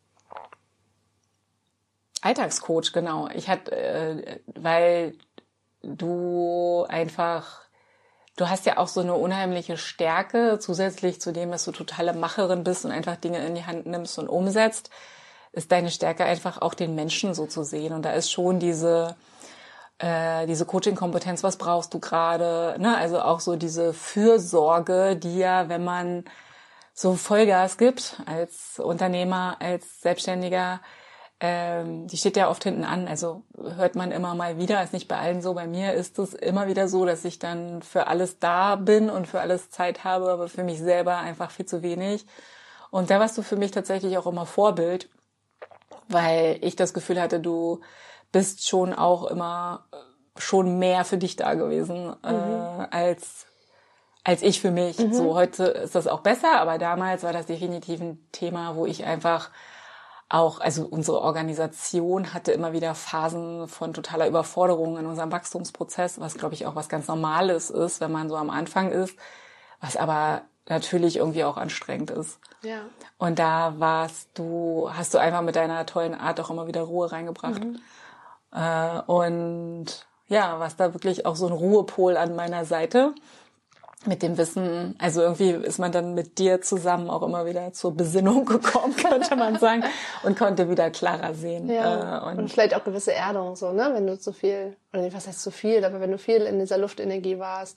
Alltagscoach, genau. Ich hatte, äh, weil du einfach, du hast ja auch so eine unheimliche Stärke, zusätzlich zu dem, dass du totale Macherin bist und einfach Dinge in die Hand nimmst und umsetzt, ist deine Stärke einfach auch den Menschen so zu sehen. Und da ist schon diese äh, diese Coaching-Kompetenz, was brauchst du gerade, ne? Also auch so diese Fürsorge, die ja, wenn man so Vollgas gibt als Unternehmer, als Selbstständiger, ähm, die steht ja oft hinten an. Also hört man immer mal wieder, ist nicht bei allen so. Bei mir ist es immer wieder so, dass ich dann für alles da bin und für alles Zeit habe, aber für mich selber einfach viel zu wenig. Und da warst du für mich tatsächlich auch immer Vorbild, weil ich das Gefühl hatte, du bist schon auch immer schon mehr für dich da gewesen, mhm. äh, als als ich für mich. Mhm. So heute ist das auch besser, aber damals war das definitiv ein Thema, wo ich einfach auch, also unsere Organisation hatte immer wieder Phasen von totaler Überforderung in unserem Wachstumsprozess, was glaube ich auch was ganz Normales ist, wenn man so am Anfang ist, was aber natürlich irgendwie auch anstrengend ist. Ja. Und da warst du, hast du einfach mit deiner tollen Art auch immer wieder Ruhe reingebracht. Mhm. Äh, und ja, warst da wirklich auch so ein Ruhepol an meiner Seite. Mit dem Wissen, also irgendwie ist man dann mit dir zusammen auch immer wieder zur Besinnung gekommen, könnte man sagen, und konnte wieder klarer sehen. Ja, äh, und, und vielleicht auch gewisse Erdung, so, ne, wenn du zu viel, oder nicht, was heißt zu viel, aber wenn du viel in dieser Luftenergie warst,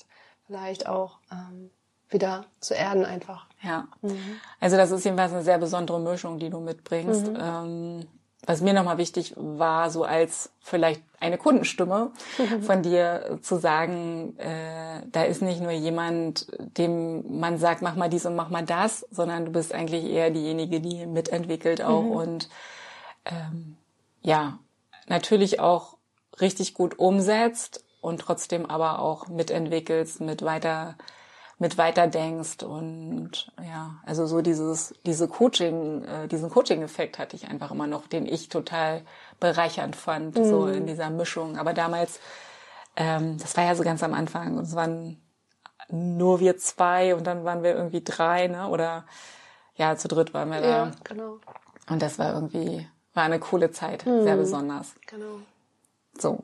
vielleicht auch ähm, wieder zu erden einfach. Ja, Mhm. also das ist jedenfalls eine sehr besondere Mischung, die du mitbringst. Mhm. Ähm, was mir nochmal wichtig war, so als vielleicht eine Kundenstimme von dir zu sagen, äh, da ist nicht nur jemand, dem man sagt, mach mal dies und mach mal das, sondern du bist eigentlich eher diejenige, die mitentwickelt auch Mhm. und ähm, ja, natürlich auch richtig gut umsetzt und trotzdem aber auch mitentwickelst, mit weiter mit weiterdenkst und ja, also so dieses diese Coaching, äh, diesen Coaching-Effekt hatte ich einfach immer noch, den ich total bereichernd fand, mhm. so in dieser Mischung. Aber damals, ähm, das war ja so ganz am Anfang, und es waren nur wir zwei und dann waren wir irgendwie drei, ne? Oder ja, zu dritt waren wir da. Ja, genau. Und das war irgendwie, war eine coole Zeit, mhm. sehr besonders. Genau. So.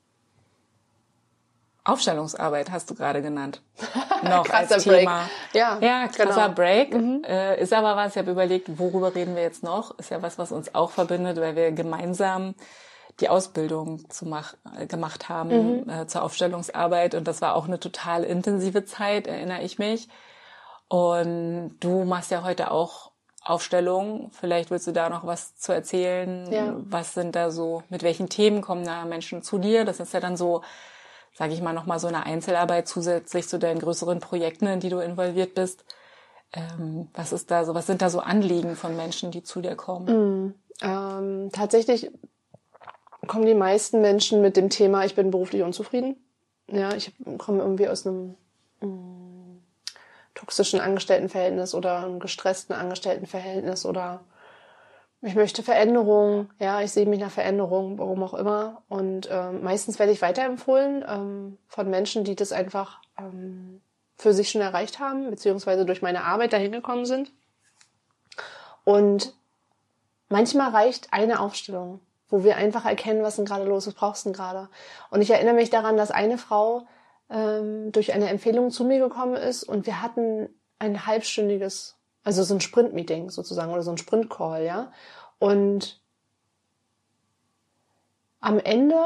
Aufstellungsarbeit hast du gerade genannt. Noch als Break. Thema. Ja, ja, krasser genau. Break. Mhm. Äh, ist aber was, ich habe überlegt, worüber reden wir jetzt noch? Ist ja was, was uns auch verbindet, weil wir gemeinsam die Ausbildung zu mach, äh, gemacht haben mhm. äh, zur Aufstellungsarbeit. Und das war auch eine total intensive Zeit, erinnere ich mich. Und du machst ja heute auch Aufstellung. Vielleicht willst du da noch was zu erzählen. Ja. Was sind da so, mit welchen Themen kommen da Menschen zu dir? Das ist ja dann so, sage ich mal, nochmal so eine Einzelarbeit zusätzlich zu deinen größeren Projekten, in die du involviert bist. Ähm, was ist da so, was sind da so Anliegen von Menschen, die zu dir kommen? Mm, ähm, tatsächlich kommen die meisten Menschen mit dem Thema, ich bin beruflich unzufrieden. Ja, ich komme irgendwie aus einem mm, toxischen Angestelltenverhältnis oder einem gestressten Angestelltenverhältnis oder ich möchte Veränderung, ja, ich sehe mich nach Veränderung, warum auch immer. Und ähm, meistens werde ich weiterempfohlen ähm, von Menschen, die das einfach ähm, für sich schon erreicht haben, beziehungsweise durch meine Arbeit dahin gekommen sind. Und manchmal reicht eine Aufstellung, wo wir einfach erkennen, was denn gerade los ist, was brauchst du denn gerade. Und ich erinnere mich daran, dass eine Frau ähm, durch eine Empfehlung zu mir gekommen ist und wir hatten ein halbstündiges, also so ein Sprint-Meeting sozusagen oder so ein Sprint-Call, ja. Und am Ende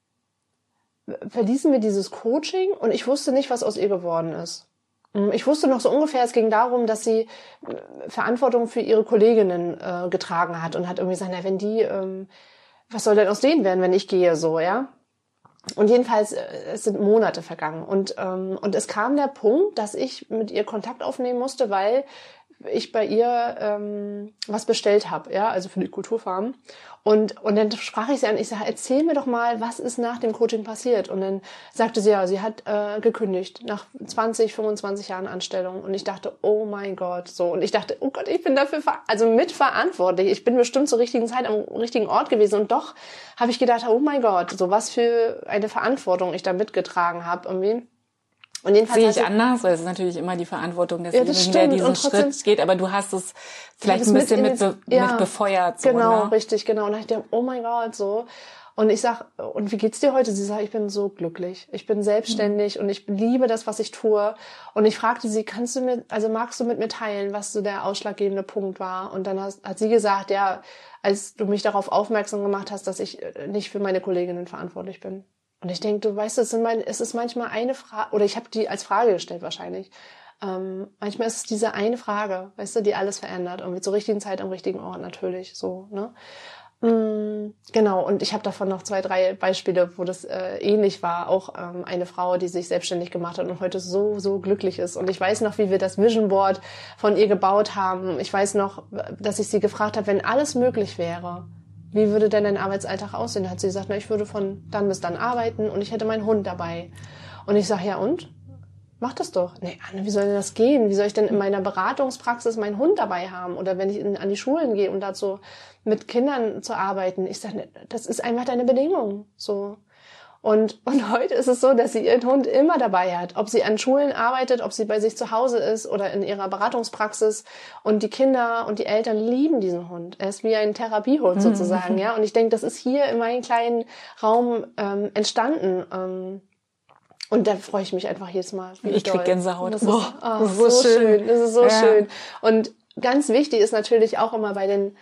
verließen wir dieses Coaching und ich wusste nicht, was aus ihr geworden ist. Ich wusste noch so ungefähr, es ging darum, dass sie Verantwortung für ihre Kolleginnen äh, getragen hat und hat irgendwie gesagt, na, wenn die, ähm, was soll denn aus denen werden, wenn ich gehe, so, ja. Und jedenfalls, äh, es sind Monate vergangen und ähm, und es kam der Punkt, dass ich mit ihr Kontakt aufnehmen musste, weil ich bei ihr ähm, was bestellt habe, ja, also für die Kulturfarm. Und und dann sprach ich sie an, ich sage, erzähl mir doch mal, was ist nach dem Coaching passiert? Und dann sagte sie, ja, sie hat äh, gekündigt nach zwanzig, fünfundzwanzig Jahren Anstellung. Und ich dachte, oh mein Gott, so. Und ich dachte, oh Gott, ich bin dafür ver- also mitverantwortlich. Ich bin bestimmt zur richtigen Zeit am richtigen Ort gewesen. Und doch habe ich gedacht, oh mein Gott, so was für eine Verantwortung ich da mitgetragen habe irgendwie. Und jedenfalls sehe ich anders, weil es ist natürlich immer die Verantwortung desjenigen, ja, der diesen Schritt geht, aber du hast es vielleicht ein bisschen mit, mit, be- ja, mit befeuert. So, genau, ne? richtig, genau. Und dann dachte ich, oh mein Gott, so. Und ich sag, und wie geht's dir heute? Sie sagt, ich bin so glücklich. Ich bin selbstständig mhm. und ich liebe das, was ich tue. Und ich fragte sie, kannst du mir, also magst du mit mir teilen, was so der ausschlaggebende Punkt war? Und dann hast, hat sie gesagt, ja, als du mich darauf aufmerksam gemacht hast, dass ich nicht für meine Kolleginnen verantwortlich bin. Und ich denke, du weißt, es, sind mein, es ist manchmal eine Frage, oder ich habe die als Frage gestellt wahrscheinlich. Ähm, manchmal ist es diese eine Frage, weißt du, die alles verändert. Und zur richtigen Zeit am richtigen Ort natürlich, so, ne? Mm, genau, und ich habe davon noch zwei, drei Beispiele, wo das äh, ähnlich war. Auch ähm, eine Frau, die sich selbstständig gemacht hat und heute so, so glücklich ist. Und ich weiß noch, wie wir das Vision Board von ihr gebaut haben. Ich weiß noch, dass ich sie gefragt habe, wenn alles möglich wäre, wie würde denn dein Arbeitsalltag aussehen? Da hat sie gesagt, na, ich würde von dann bis dann arbeiten und ich hätte meinen Hund dabei. Und ich sage, ja und? Mach das doch. Nee, Anne, wie soll denn das gehen? Wie soll ich denn in meiner Beratungspraxis meinen Hund dabei haben? Oder wenn ich in, an die Schulen gehe, um dazu mit Kindern zu arbeiten? Ich sage, das ist einfach deine Bedingung. So. Und, und heute ist es so, dass sie ihren Hund immer dabei hat. Ob sie an Schulen arbeitet, ob sie bei sich zu Hause ist oder in ihrer Beratungspraxis. Und die Kinder und die Eltern lieben diesen Hund. Er ist wie ein Therapiehund sozusagen, mhm. ja. Und ich denke, das ist hier in meinem kleinen Raum ähm, entstanden. Ähm, und da freue ich mich einfach jedes Mal. Ich krieg Gänsehaut. Das ist, oh, das ist so schön. schön. Das ist so ja. schön. Und ganz wichtig ist natürlich auch immer bei den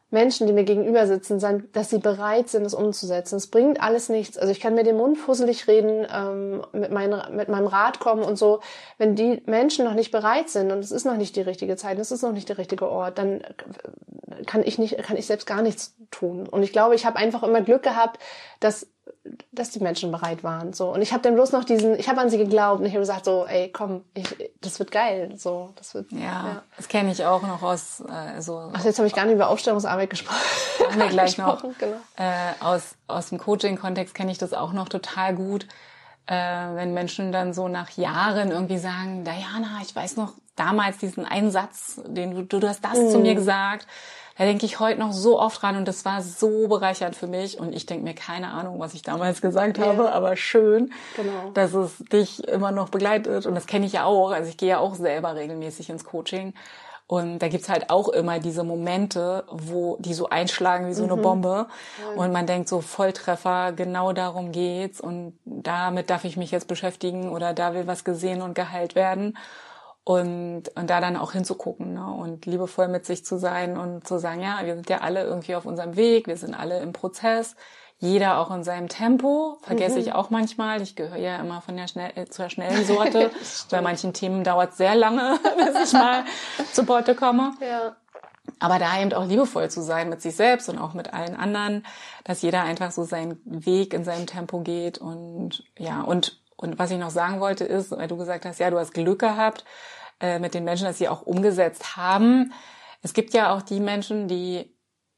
Menschen, die mir gegenüber sitzen, sagen, dass sie bereit sind, es umzusetzen. Es bringt alles nichts. Also ich kann mir den Mund fusselig reden, ähm, mit, mein, mit meinem Rat kommen und so. Wenn die Menschen noch nicht bereit sind und es ist noch nicht die richtige Zeit, es ist noch nicht der richtige Ort, dann kann ich nicht, kann ich selbst gar nichts tun. Und ich glaube, ich habe einfach immer Glück gehabt, dass dass die Menschen bereit waren, so. Und ich habe dann bloß noch diesen, ich habe an sie geglaubt und ich habe gesagt so, ey, komm, ich, das wird geil, so, das wird. Ja, ja. Das kenne ich auch noch aus, äh, so. Ach, jetzt habe ich gar nicht über Aufstellungsarbeit gesprochen. Machen wir gleich noch. Genau. Äh, aus aus dem Coaching-Kontext kenne ich das auch noch total gut, äh, wenn Menschen dann so nach Jahren irgendwie sagen, Diana, ich weiß noch damals diesen einen Satz, den du, du hast das mm. zu mir gesagt. Da denke ich heute noch so oft dran und das war so bereichernd für mich und ich denke mir, keine Ahnung, was ich damals gesagt habe, ja. aber schön, genau. dass es dich immer noch begleitet und das kenne ich ja auch, also ich gehe ja auch selber regelmäßig ins Coaching und da gibt's halt auch immer diese Momente, wo die so einschlagen wie so mhm. eine Bombe ja. und man denkt so, Volltreffer, genau darum geht's und damit darf ich mich jetzt beschäftigen oder da will was gesehen und geheilt werden. Und, und da dann auch hinzugucken, ne? Und liebevoll mit sich zu sein und zu sagen, ja, wir sind ja alle irgendwie auf unserem Weg, wir sind alle im Prozess, jeder auch in seinem Tempo, vergesse mhm. ich auch manchmal, ich gehöre ja immer von der schnell, äh, zur schnellen Sorte, bei manchen Themen dauert es sehr lange, bis ich mal zu Potte komme. Ja. Aber da eben auch liebevoll zu sein mit sich selbst und auch mit allen anderen, dass jeder einfach so seinen Weg in seinem Tempo geht und ja, und Und was ich noch sagen wollte ist, weil du gesagt hast, ja, du hast Glück gehabt äh, mit den Menschen, dass sie auch umgesetzt haben. Es gibt ja auch die Menschen, die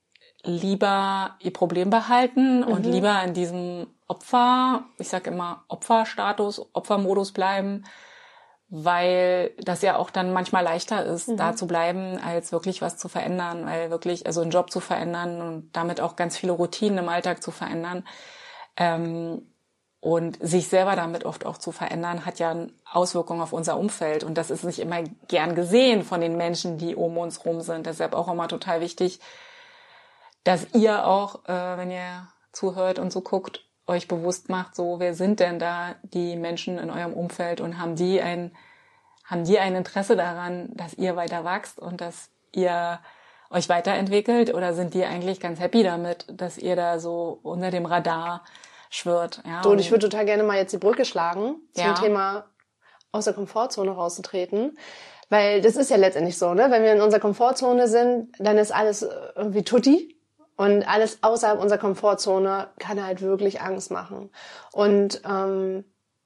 lieber ihr Problem behalten mhm. und lieber in diesem Opfer, ich sag immer Opferstatus, Opfermodus bleiben, weil das ja auch dann manchmal leichter ist, mhm. da zu bleiben, als wirklich was zu verändern, weil wirklich, also einen Job zu verändern und damit auch ganz viele Routinen im Alltag zu verändern. Ähm, Und sich selber damit oft auch zu verändern, hat ja Auswirkungen auf unser Umfeld. Und das ist nicht immer gern gesehen von den Menschen, die um uns rum sind. Deshalb auch immer total wichtig, dass ihr auch, äh, wenn ihr zuhört und so guckt, euch bewusst macht, so, wer sind denn da die Menschen in eurem Umfeld und haben die ein, haben die ein Interesse daran, dass ihr weiter wachst und dass ihr euch weiterentwickelt? Oder sind die eigentlich ganz happy damit, dass ihr da so unter dem Radar schwirrt. Ja, du, und ich würde total gerne mal jetzt die Brücke schlagen zum ja. Thema aus der Komfortzone rauszutreten, weil das ist ja letztendlich so, ne? Wenn wir in unserer Komfortzone sind, dann ist alles irgendwie tutti und alles außerhalb unserer Komfortzone kann halt wirklich Angst machen. Und ähm,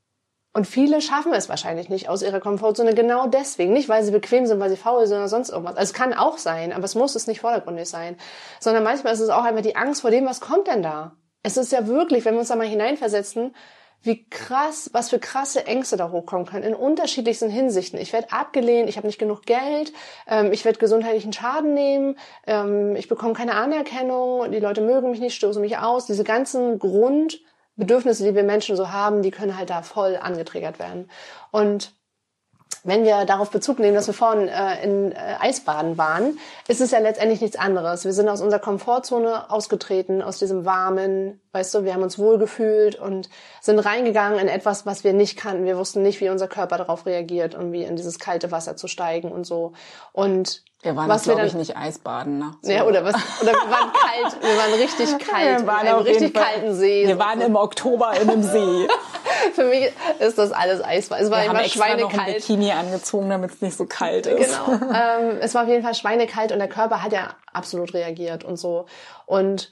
und viele schaffen es wahrscheinlich nicht aus ihrer Komfortzone genau deswegen, nicht weil sie bequem sind, weil sie faul sind oder sonst irgendwas. Also es kann auch sein, aber es muss es nicht vordergründig sein, sondern manchmal ist es auch einfach die Angst vor dem, was kommt denn da? Es ist ja wirklich, wenn wir uns da mal hineinversetzen, wie krass, was für krasse Ängste da hochkommen können, in unterschiedlichsten Hinsichten. Ich werde abgelehnt, ich habe nicht genug Geld, ähm, ich werde gesundheitlichen Schaden nehmen, ähm, ich bekomme keine Anerkennung, die Leute mögen mich nicht, stoßen mich aus. Diese ganzen Grundbedürfnisse, die wir Menschen so haben, die können halt da voll angetriggert werden. Und wenn wir darauf Bezug nehmen, dass wir vorhin äh, in äh, Eisbaden waren, ist es ja letztendlich nichts anderes. Wir sind aus unserer Komfortzone ausgetreten, aus diesem warmen, weißt du, wir haben uns wohlgefühlt und sind reingegangen in etwas, was wir nicht kannten. Wir wussten nicht, wie unser Körper darauf reagiert und wie in dieses kalte Wasser zu steigen und so. Und wir waren, glaube ich, nicht Eisbaden, ne? So. Ja, oder was? Oder wir waren kalt, wir waren richtig kalt, wir waren in einem richtig kalten See. Wir waren im Oktober in einem See. Für mich ist das alles Eisbaden. Es war wir immer haben extra schweinekalt. Noch ein Bikini angezogen, damit es nicht so kalt ist. Genau. ähm, es war auf jeden Fall schweinekalt und der Körper hat ja absolut reagiert und so. Und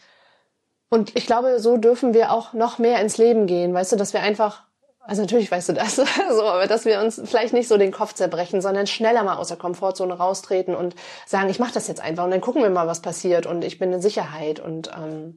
und ich glaube, so dürfen wir auch noch mehr ins Leben gehen, weißt du, dass wir einfach, also natürlich weißt du das, so, aber dass wir uns vielleicht nicht so den Kopf zerbrechen, sondern schneller mal aus der Komfortzone raustreten und sagen, ich mache das jetzt einfach und dann gucken wir mal, was passiert und ich bin in Sicherheit und ähm,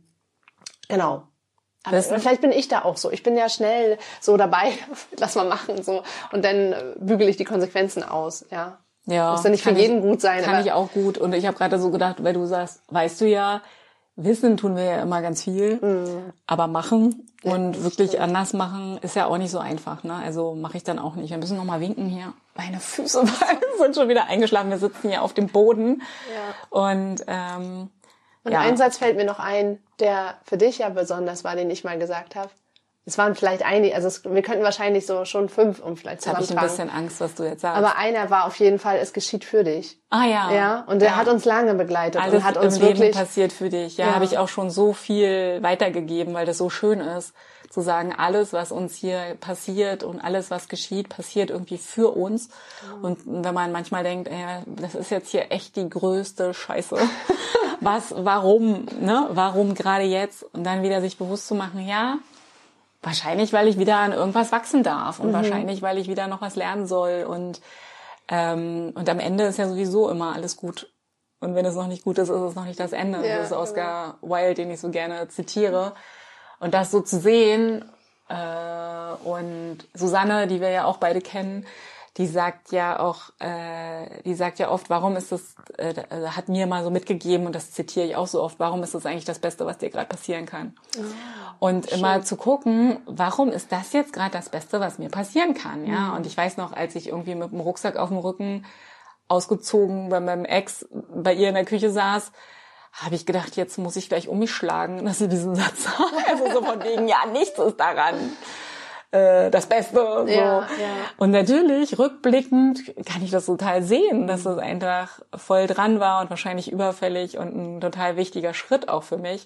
genau. Aber vielleicht bin ich da auch so. Ich bin ja schnell so dabei, lass mal machen so und dann bügele ich die Konsequenzen aus, ja. Ja. Muss ja nicht für jeden ich, gut sein. Kann aber ich auch gut und ich habe gerade so gedacht, weil du sagst, weißt du ja, wissen tun wir ja immer ganz viel, mm. aber machen und ja, wirklich stimmt. anders machen ist ja auch nicht so einfach, ne? Also mache ich dann auch nicht. Wir müssen noch mal winken hier. Meine Füße sind schon wieder eingeschlafen. Wir sitzen hier auf dem Boden ja. und ähm, Und ja. ein Satz fällt mir noch ein, der für dich ja besonders war, den ich mal gesagt habe. es waren vielleicht einige, also es, wir könnten wahrscheinlich so schon fünf um vielleicht Jetzt habe ich ein bisschen Angst, was du jetzt sagst. Aber einer war auf jeden Fall, es geschieht für dich. Ah ja. Ja, und der ja. hat uns lange begleitet Alles und hat uns im wirklich Leben passiert für dich. Ja, ja. habe ich auch schon so viel weitergegeben, weil das so schön ist, zu sagen, alles, was uns hier passiert und alles, was geschieht, passiert irgendwie für uns. Mhm. Und wenn man manchmal denkt, ey, das ist jetzt hier echt die größte Scheiße. Was, warum, ne? Warum gerade jetzt? Und dann wieder sich bewusst zu machen, ja, wahrscheinlich, weil ich wieder an irgendwas wachsen darf und mhm. wahrscheinlich, weil ich wieder noch was lernen soll und ähm, und am Ende ist ja sowieso immer alles gut. Und wenn es noch nicht gut ist, ist es noch nicht das Ende. Ja, das ist Oscar genau. Wilde, den ich so gerne zitiere. Und das so zu sehen äh, und Susanne, die wir ja auch beide kennen, die sagt ja auch, äh, die sagt ja oft, warum ist das, äh, hat mir mal so mitgegeben, und das zitiere ich auch so oft, warum ist das eigentlich das Beste, was dir gerade passieren kann? Oh, und schön. Immer zu gucken, warum ist das jetzt gerade das Beste, was mir passieren kann? Ja. Mhm. Und ich weiß noch, als ich irgendwie mit dem Rucksack auf dem Rücken ausgezogen bei meinem Ex bei ihr in der Küche saß, habe ich gedacht, jetzt muss ich gleich um mich schlagen, dass sie diesen Satz sagt. Also so von wegen, ja, nichts ist daran das Beste. So. Ja, ja. Und natürlich, rückblickend, kann ich das total sehen, dass es einfach voll dran war und wahrscheinlich überfällig und ein total wichtiger Schritt auch für mich.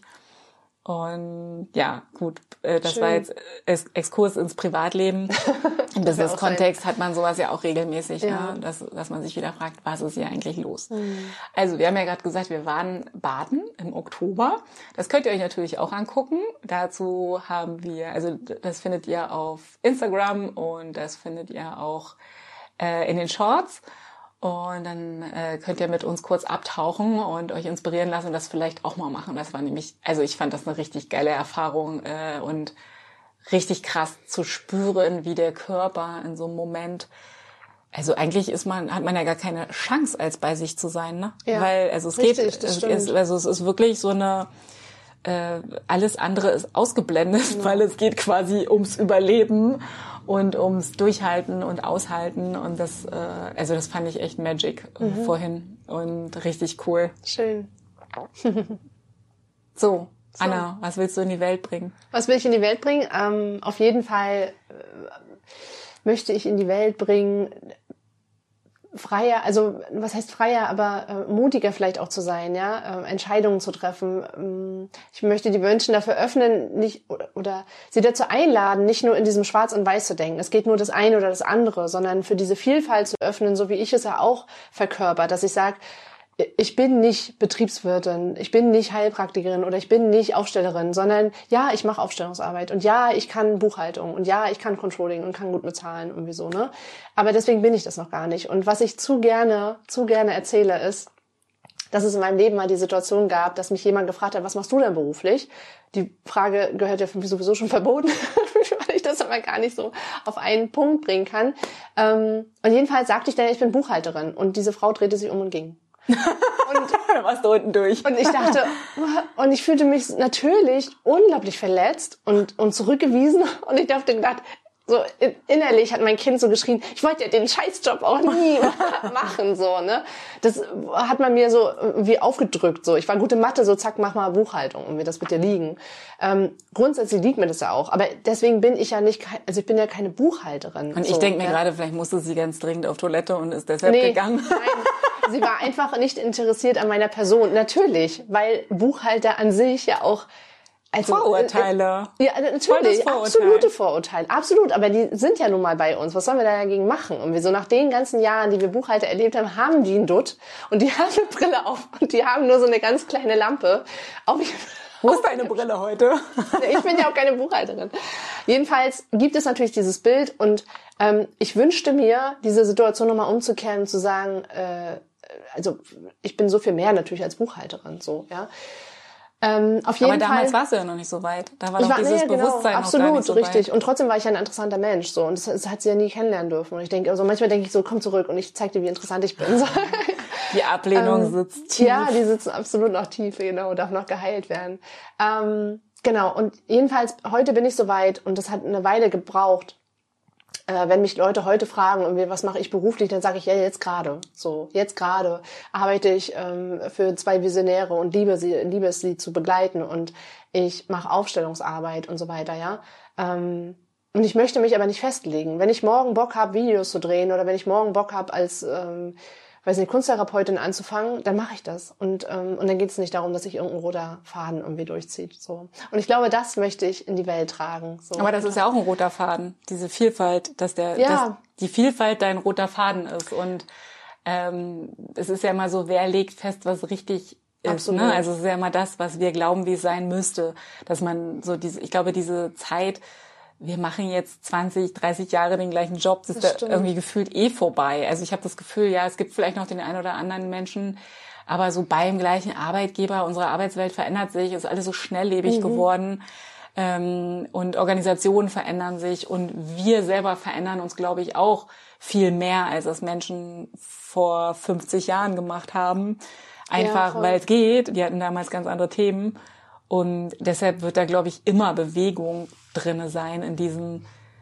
Und ja, gut, das Schön. War jetzt Exkurs ins Privatleben. Im Business-Kontext hat man sowas ja auch regelmäßig, ja. ne? dass, dass man sich wieder fragt, was ist hier eigentlich los? Mhm. Also wir haben ja gerade gesagt, wir waren baden im Oktober. Das könnt ihr euch natürlich auch angucken. Dazu haben wir, also das findet ihr auf Instagram und das findet ihr auch äh, in den Shorts. Und dann äh, könnt ihr mit uns kurz abtauchen und euch inspirieren lassen und das vielleicht auch mal machen. Das war nämlich, also ich fand das eine richtig geile Erfahrung äh, und richtig krass zu spüren, wie der Körper in so einem Moment, also eigentlich ist man, hat man ja gar keine Chance, als bei sich zu sein, ne? Ja, weil also es richtig, geht, das es ist, also es ist wirklich so eine, äh, alles andere ist ausgeblendet, genau. weil es geht quasi ums Überleben und ums Durchhalten und Aushalten und das, äh, also das fand ich echt Magic äh, mhm. vorhin und richtig cool. Schön. So, so, Anna, was willst du in die Welt bringen? Was will ich in die Welt bringen? Ähm, auf jeden Fall äh, möchte ich in die Welt bringen, freier, also was heißt freier, aber äh, mutiger vielleicht auch zu sein, ja, äh, Entscheidungen zu treffen. Ähm, ich möchte die Menschen dafür öffnen, nicht oder, oder sie dazu einladen, nicht nur in diesem Schwarz und Weiß zu denken. Es geht nur das eine oder das andere, sondern für diese Vielfalt zu öffnen, so wie ich es ja auch verkörper, dass ich sage, ich bin nicht Betriebswirtin, ich bin nicht Heilpraktikerin oder ich bin nicht Aufstellerin, sondern ja, ich mache Aufstellungsarbeit und ja, ich kann Buchhaltung und ja, ich kann Controlling und kann gut bezahlen irgendwie so, ne? Aber deswegen bin ich das noch gar nicht. Und was ich zu gerne, zu gerne erzähle ist, dass es in meinem Leben mal die Situation gab, dass mich jemand gefragt hat, was machst du denn beruflich? Die Frage gehört ja für mich sowieso schon verboten, weil ich das aber gar nicht so auf einen Punkt bringen kann. Und jedenfalls sagte ich dann, ich bin Buchhalterin und diese Frau drehte sich um und ging. Und dann warst du unten durch. Und ich dachte, und ich fühlte mich natürlich unglaublich verletzt und, und zurückgewiesen. Und ich dachte gedacht, so innerlich hat mein Kind so geschrien, ich wollte ja den Scheißjob auch nie machen, so, ne. Das hat man mir so wie aufgedrückt, so. Ich war gute Mathe, so zack, mach mal Buchhaltung und mir das wird dir liegen. Ähm, grundsätzlich liegt mir das ja auch. Aber deswegen bin ich ja nicht, also ich bin ja keine Buchhalterin. Und ich so, denke mir ja? gerade, vielleicht musste sie ganz dringend auf Toilette und ist deshalb nee, gegangen. Nein. Sie war einfach nicht interessiert an meiner Person. Natürlich, weil Buchhalter an sich ja auch also, Vorurteile. Äh, ja, natürlich, absolute Vorurteile, absolut. Aber die sind ja nun mal bei uns. Was sollen wir da dagegen machen? Und wir so nach den ganzen Jahren, die wir Buchhalter erlebt haben, haben die einen Dutt und die haben eine Brille auf und die haben nur so eine ganz kleine Lampe. Auf Wo ist deine Brille heute? Ich bin ja auch keine Buchhalterin. Jedenfalls gibt es natürlich dieses Bild und ähm, ich wünschte mir, diese Situation nochmal umzukehren und zu sagen, äh, also ich bin so viel mehr natürlich als Buchhalterin, so, ja. Ähm, auf jeden Aber damals Fall, warst du ja noch nicht so weit. Da war doch war, dieses nee, genau, Bewusstsein absolut, noch gar nicht so richtig. weit. Und trotzdem war ich ja ein interessanter Mensch, so. Und das, das hat sie ja nie kennenlernen dürfen. Und ich denke, also manchmal denke ich so, komm zurück und ich zeig dir, wie interessant ich bin. So. Die Ablehnung ähm, sitzt tief. Ja, die sitzen absolut noch tief, genau, darf noch geheilt werden. Ähm, genau. Und jedenfalls, heute bin ich so weit und das hat eine Weile gebraucht, äh, wenn mich Leute heute fragen, irgendwie, was mache ich beruflich, dann sage ich, ja, jetzt gerade. So, jetzt gerade arbeite ich ähm, für zwei Visionäre und liebe sie, liebe es, sie zu begleiten und ich mache Aufstellungsarbeit und so weiter, ja. Ähm, und ich möchte mich aber nicht festlegen. Wenn ich morgen Bock habe, Videos zu drehen oder wenn ich morgen Bock habe, als ähm, weiß nicht, Kunsttherapeutin anzufangen, dann mache ich das. Und ähm, und dann geht es nicht darum, dass sich irgendein roter Faden irgendwie durchzieht. So. Und ich glaube, das möchte ich in die Welt tragen. So. Aber das ist ja auch ein roter Faden, diese Vielfalt, dass der, ja. dass die Vielfalt dein roter Faden ist. Und ähm, es ist ja immer so, wer legt fest, was richtig ist. Absolut. Ne? Also es ist ja immer das, was wir glauben, wie es sein müsste. Dass man so diese, ich glaube, diese Zeit, wir machen jetzt zwanzig, dreißig Jahre den gleichen Job, das, das ist da irgendwie gefühlt eh vorbei. Also ich habe das Gefühl, ja, es gibt vielleicht noch den einen oder anderen Menschen, aber so beim gleichen Arbeitgeber, unsere Arbeitswelt verändert sich, ist alles so schnelllebig mhm. geworden ähm, und Organisationen verändern sich und wir selber verändern uns, glaube ich, auch viel mehr, als das Menschen vor fünfzig Jahren gemacht haben. Einfach, ja, weil es geht. Die hatten damals ganz andere Themen. Und deshalb wird da, glaube ich, immer Bewegung drinne sein in diesen,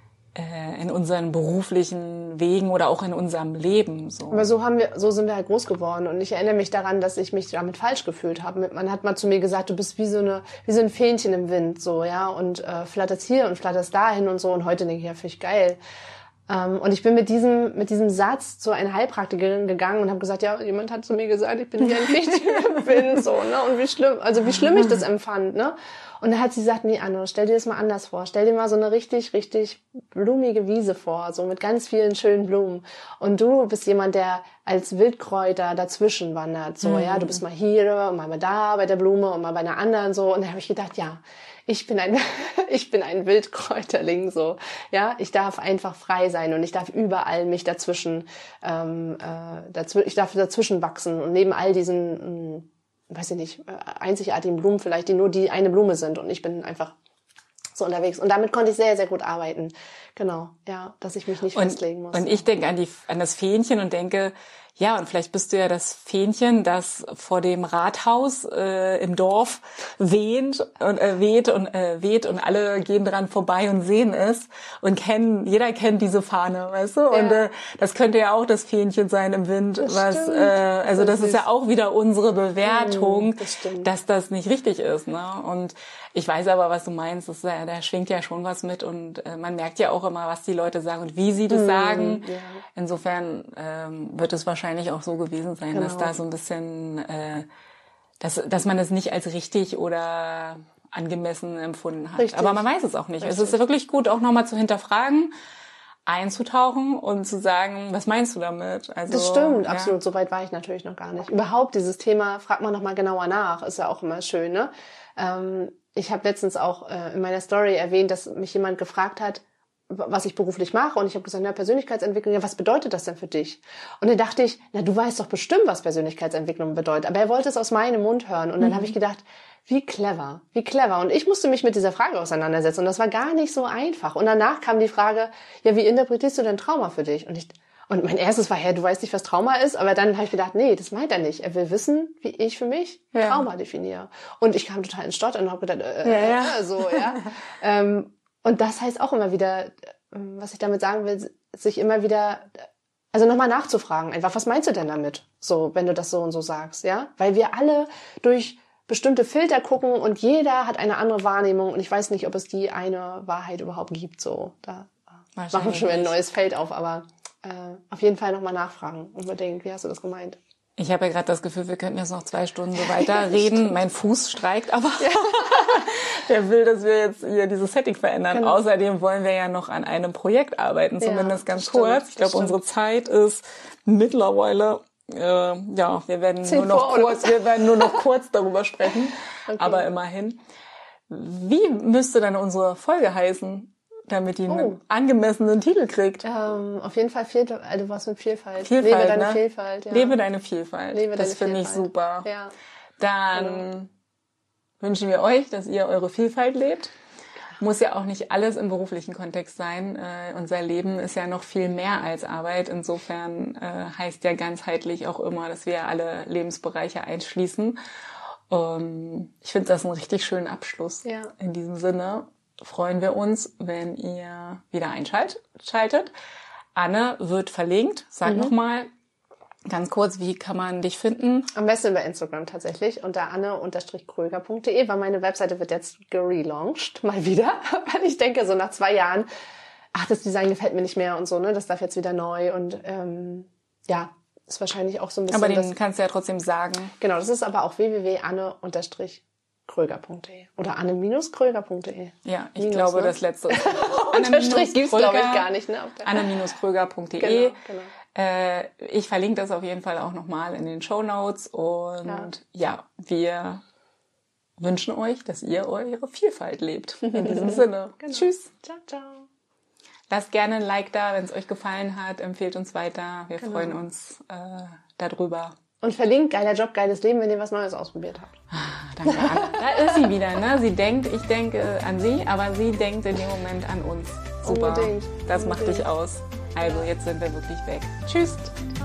äh, in unseren beruflichen Wegen oder auch in unserem Leben. So. Aber so haben wir, so sind wir halt groß geworden. Und ich erinnere mich daran, dass ich mich damit falsch gefühlt habe. Man hat mal zu mir gesagt, du bist wie so eine, wie so ein Fähnchen im Wind, so, ja, und äh, flatterst hier und flatterst dahin und so. Und heute denke ich, ja, finde ich geil. Um, und ich bin mit diesem mit diesem Satz zu einer Heilpraktikerin gegangen und habe gesagt, ja, jemand hat zu mir gesagt, ich bin wie ein Fähnchen im Wind, so, ne, und wie schlimm, also wie schlimm ich das empfand, ne. Und dann hat sie gesagt, nee, Anne, stell dir das mal anders vor, stell dir mal so eine richtig, richtig blumige Wiese vor, so mit ganz vielen schönen Blumen. Und du bist jemand, der als Wildkräuter dazwischen wandert, so, mhm. ja, du bist mal hier und mal da bei der Blume und mal bei einer anderen, so. Und dann habe ich gedacht, ja, ich bin ein, ich bin ein Wildkräuterling, so, ja, ich darf einfach frei sein und ich darf überall mich dazwischen, ähm, äh, dazw- ich darf dazwischen wachsen und neben all diesen, mh, weiß ich nicht, einzigartigen Blumen vielleicht, die nur die eine Blume sind und ich bin einfach so unterwegs. Und damit konnte ich sehr, sehr gut arbeiten. Genau, ja, dass ich mich nicht und, festlegen muss. Und ich denke an die, an das Fähnchen und denke, ja, und vielleicht bist du ja das Fähnchen, das vor dem Rathaus äh, im Dorf weht und äh, weht und äh, weht und alle gehen dran vorbei und sehen es und kennen, jeder kennt diese Fahne, weißt du? Ja. Und äh, das könnte ja auch das Fähnchen sein im Wind, das was äh, also das, das ist ja auch wieder unsere Bewertung, mm, das dass das nicht richtig ist, ne? Und ich weiß aber, was du meinst, das, äh, da schwingt ja schon was mit und äh, man merkt ja auch immer, was die Leute sagen und wie sie das mm, sagen. Ja. Insofern ähm, wird es wahrscheinlich auch so gewesen sein, genau. dass da so ein bisschen, äh, dass, dass man es nicht als richtig oder angemessen empfunden hat. Richtig. Aber man weiß es auch nicht. Richtig. Es ist wirklich gut, auch nochmal zu hinterfragen, einzutauchen und zu sagen, was meinst du damit? Also, das stimmt, ja. absolut. So weit war ich natürlich noch gar nicht. Überhaupt dieses Thema, fragt man nochmal genauer nach, ist ja auch immer schön, ne? Ähm, ich habe letztens auch äh, in meiner Story erwähnt, dass mich jemand gefragt hat, was ich beruflich mache. Und ich habe gesagt, na, Persönlichkeitsentwicklung, ja, was bedeutet das denn für dich? Und dann dachte ich, na, du weißt doch bestimmt, was Persönlichkeitsentwicklung bedeutet. Aber er wollte es aus meinem Mund hören. Und dann mhm. habe ich gedacht, wie clever, wie clever. Und ich musste mich mit dieser Frage auseinandersetzen. Und das war gar nicht so einfach. Und danach kam die Frage, ja, wie interpretierst du denn Trauma für dich? Und ich, und mein erstes war, ja, du weißt nicht, was Trauma ist. Aber dann habe ich gedacht, nee, das meint er nicht. Er will wissen, wie ich für mich ja. Trauma definiere. Und ich kam total ins Stottern und habe gedacht, äh, ja, ja. Äh, so, ja. ähm, Und das heißt auch immer wieder, was ich damit sagen will, sich immer wieder, also nochmal nachzufragen, einfach, was meinst du denn damit? So, wenn du das so und so sagst, ja? Weil wir alle durch bestimmte Filter gucken und jeder hat eine andere Wahrnehmung und ich weiß nicht, ob es die eine Wahrheit überhaupt gibt, so. Da machen wir schon ein neues Feld auf, aber äh, auf jeden Fall nochmal nachfragen und überdenken, wie hast du das gemeint? Ich habe ja gerade das Gefühl, wir könnten jetzt noch zwei Stunden so weiter reden. Mein Fuß streikt, aber ja. Der will, dass wir jetzt hier dieses Setting verändern. Genau. Außerdem wollen wir ja noch an einem Projekt arbeiten, zumindest ja, ganz kurz. Ich glaube, unsere Zeit ist mittlerweile, äh, ja, wir werden Zehn nur noch kurz, wir werden nur noch kurz darüber sprechen, okay. Aber immerhin. Wie müsste dann unsere Folge heißen, damit die oh. einen angemessenen Titel kriegt? Ähm, auf jeden Fall Vielfalt, also was mit Vielfalt. Vielfalt. Lebe deine ne? Vielfalt, ja. Lebe deine Vielfalt. Lebe das finde ich super. Ja. Dann genau. wünschen wir euch, dass ihr eure Vielfalt lebt. Muss ja auch nicht alles im beruflichen Kontext sein. Äh, unser Leben ist ja noch viel mehr als Arbeit. Insofern äh, heißt ja ganzheitlich auch immer, dass wir alle Lebensbereiche einschließen. Ähm, ich finde das einen richtig schönen Abschluss ja. in diesem Sinne. freuen wir uns, wenn ihr wieder einschaltet. Anne wird verlinkt. Sag mhm. nochmal ganz kurz, wie kann man dich finden? Am besten über Instagram tatsächlich, unter anne-kröger punkt de, weil meine Webseite wird jetzt gelauncht, mal wieder. Weil ich denke, so nach zwei Jahren, ach, das Design gefällt mir nicht mehr und so, ne, das darf jetzt wieder neu und ähm, ja, ist wahrscheinlich auch so ein bisschen... Aber den das, kannst du ja trotzdem sagen. Genau, das ist aber auch w w w punkt anne-kröger punkt de oder anne-kröger punkt de. Ja, ich Minus, glaube, ne? das letzte ist Unterstrich gibt's, glaube ich, gar nicht. Ne? anne-kröger punkt de. Genau, genau. Äh, ich verlinke das auf jeden Fall auch nochmal in den Shownotes und ja. ja, wir wünschen euch, dass ihr eure Vielfalt lebt. In diesem Sinne. Genau. Tschüss. Ciao, ciao. Lasst gerne ein Like da, wenn es euch gefallen hat. Empfehlt uns weiter. Wir Genau. freuen uns äh, darüber. Und verlinkt geiler Job, geiles Leben, wenn ihr was Neues ausprobiert habt. Ah, danke, Anna. Da ist sie wieder. Ne? Sie denkt, ich denke an sie, aber sie denkt in dem Moment an uns. Super. Unbedingt. Das Unbedingt. macht dich aus. Also, jetzt sind wir wirklich weg. Tschüss.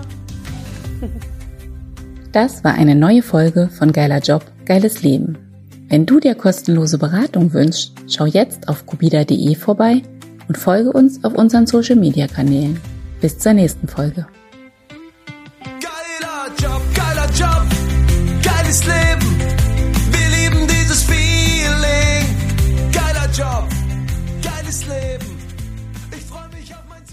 Das war eine neue Folge von Geiler Job, geiles Leben. Wenn du dir kostenlose Beratung wünschst, schau jetzt auf kubida punkt de vorbei und folge uns auf unseren Social-Media-Kanälen. Bis zur nächsten Folge. Geiler Job, geiler Job, geiles Leben.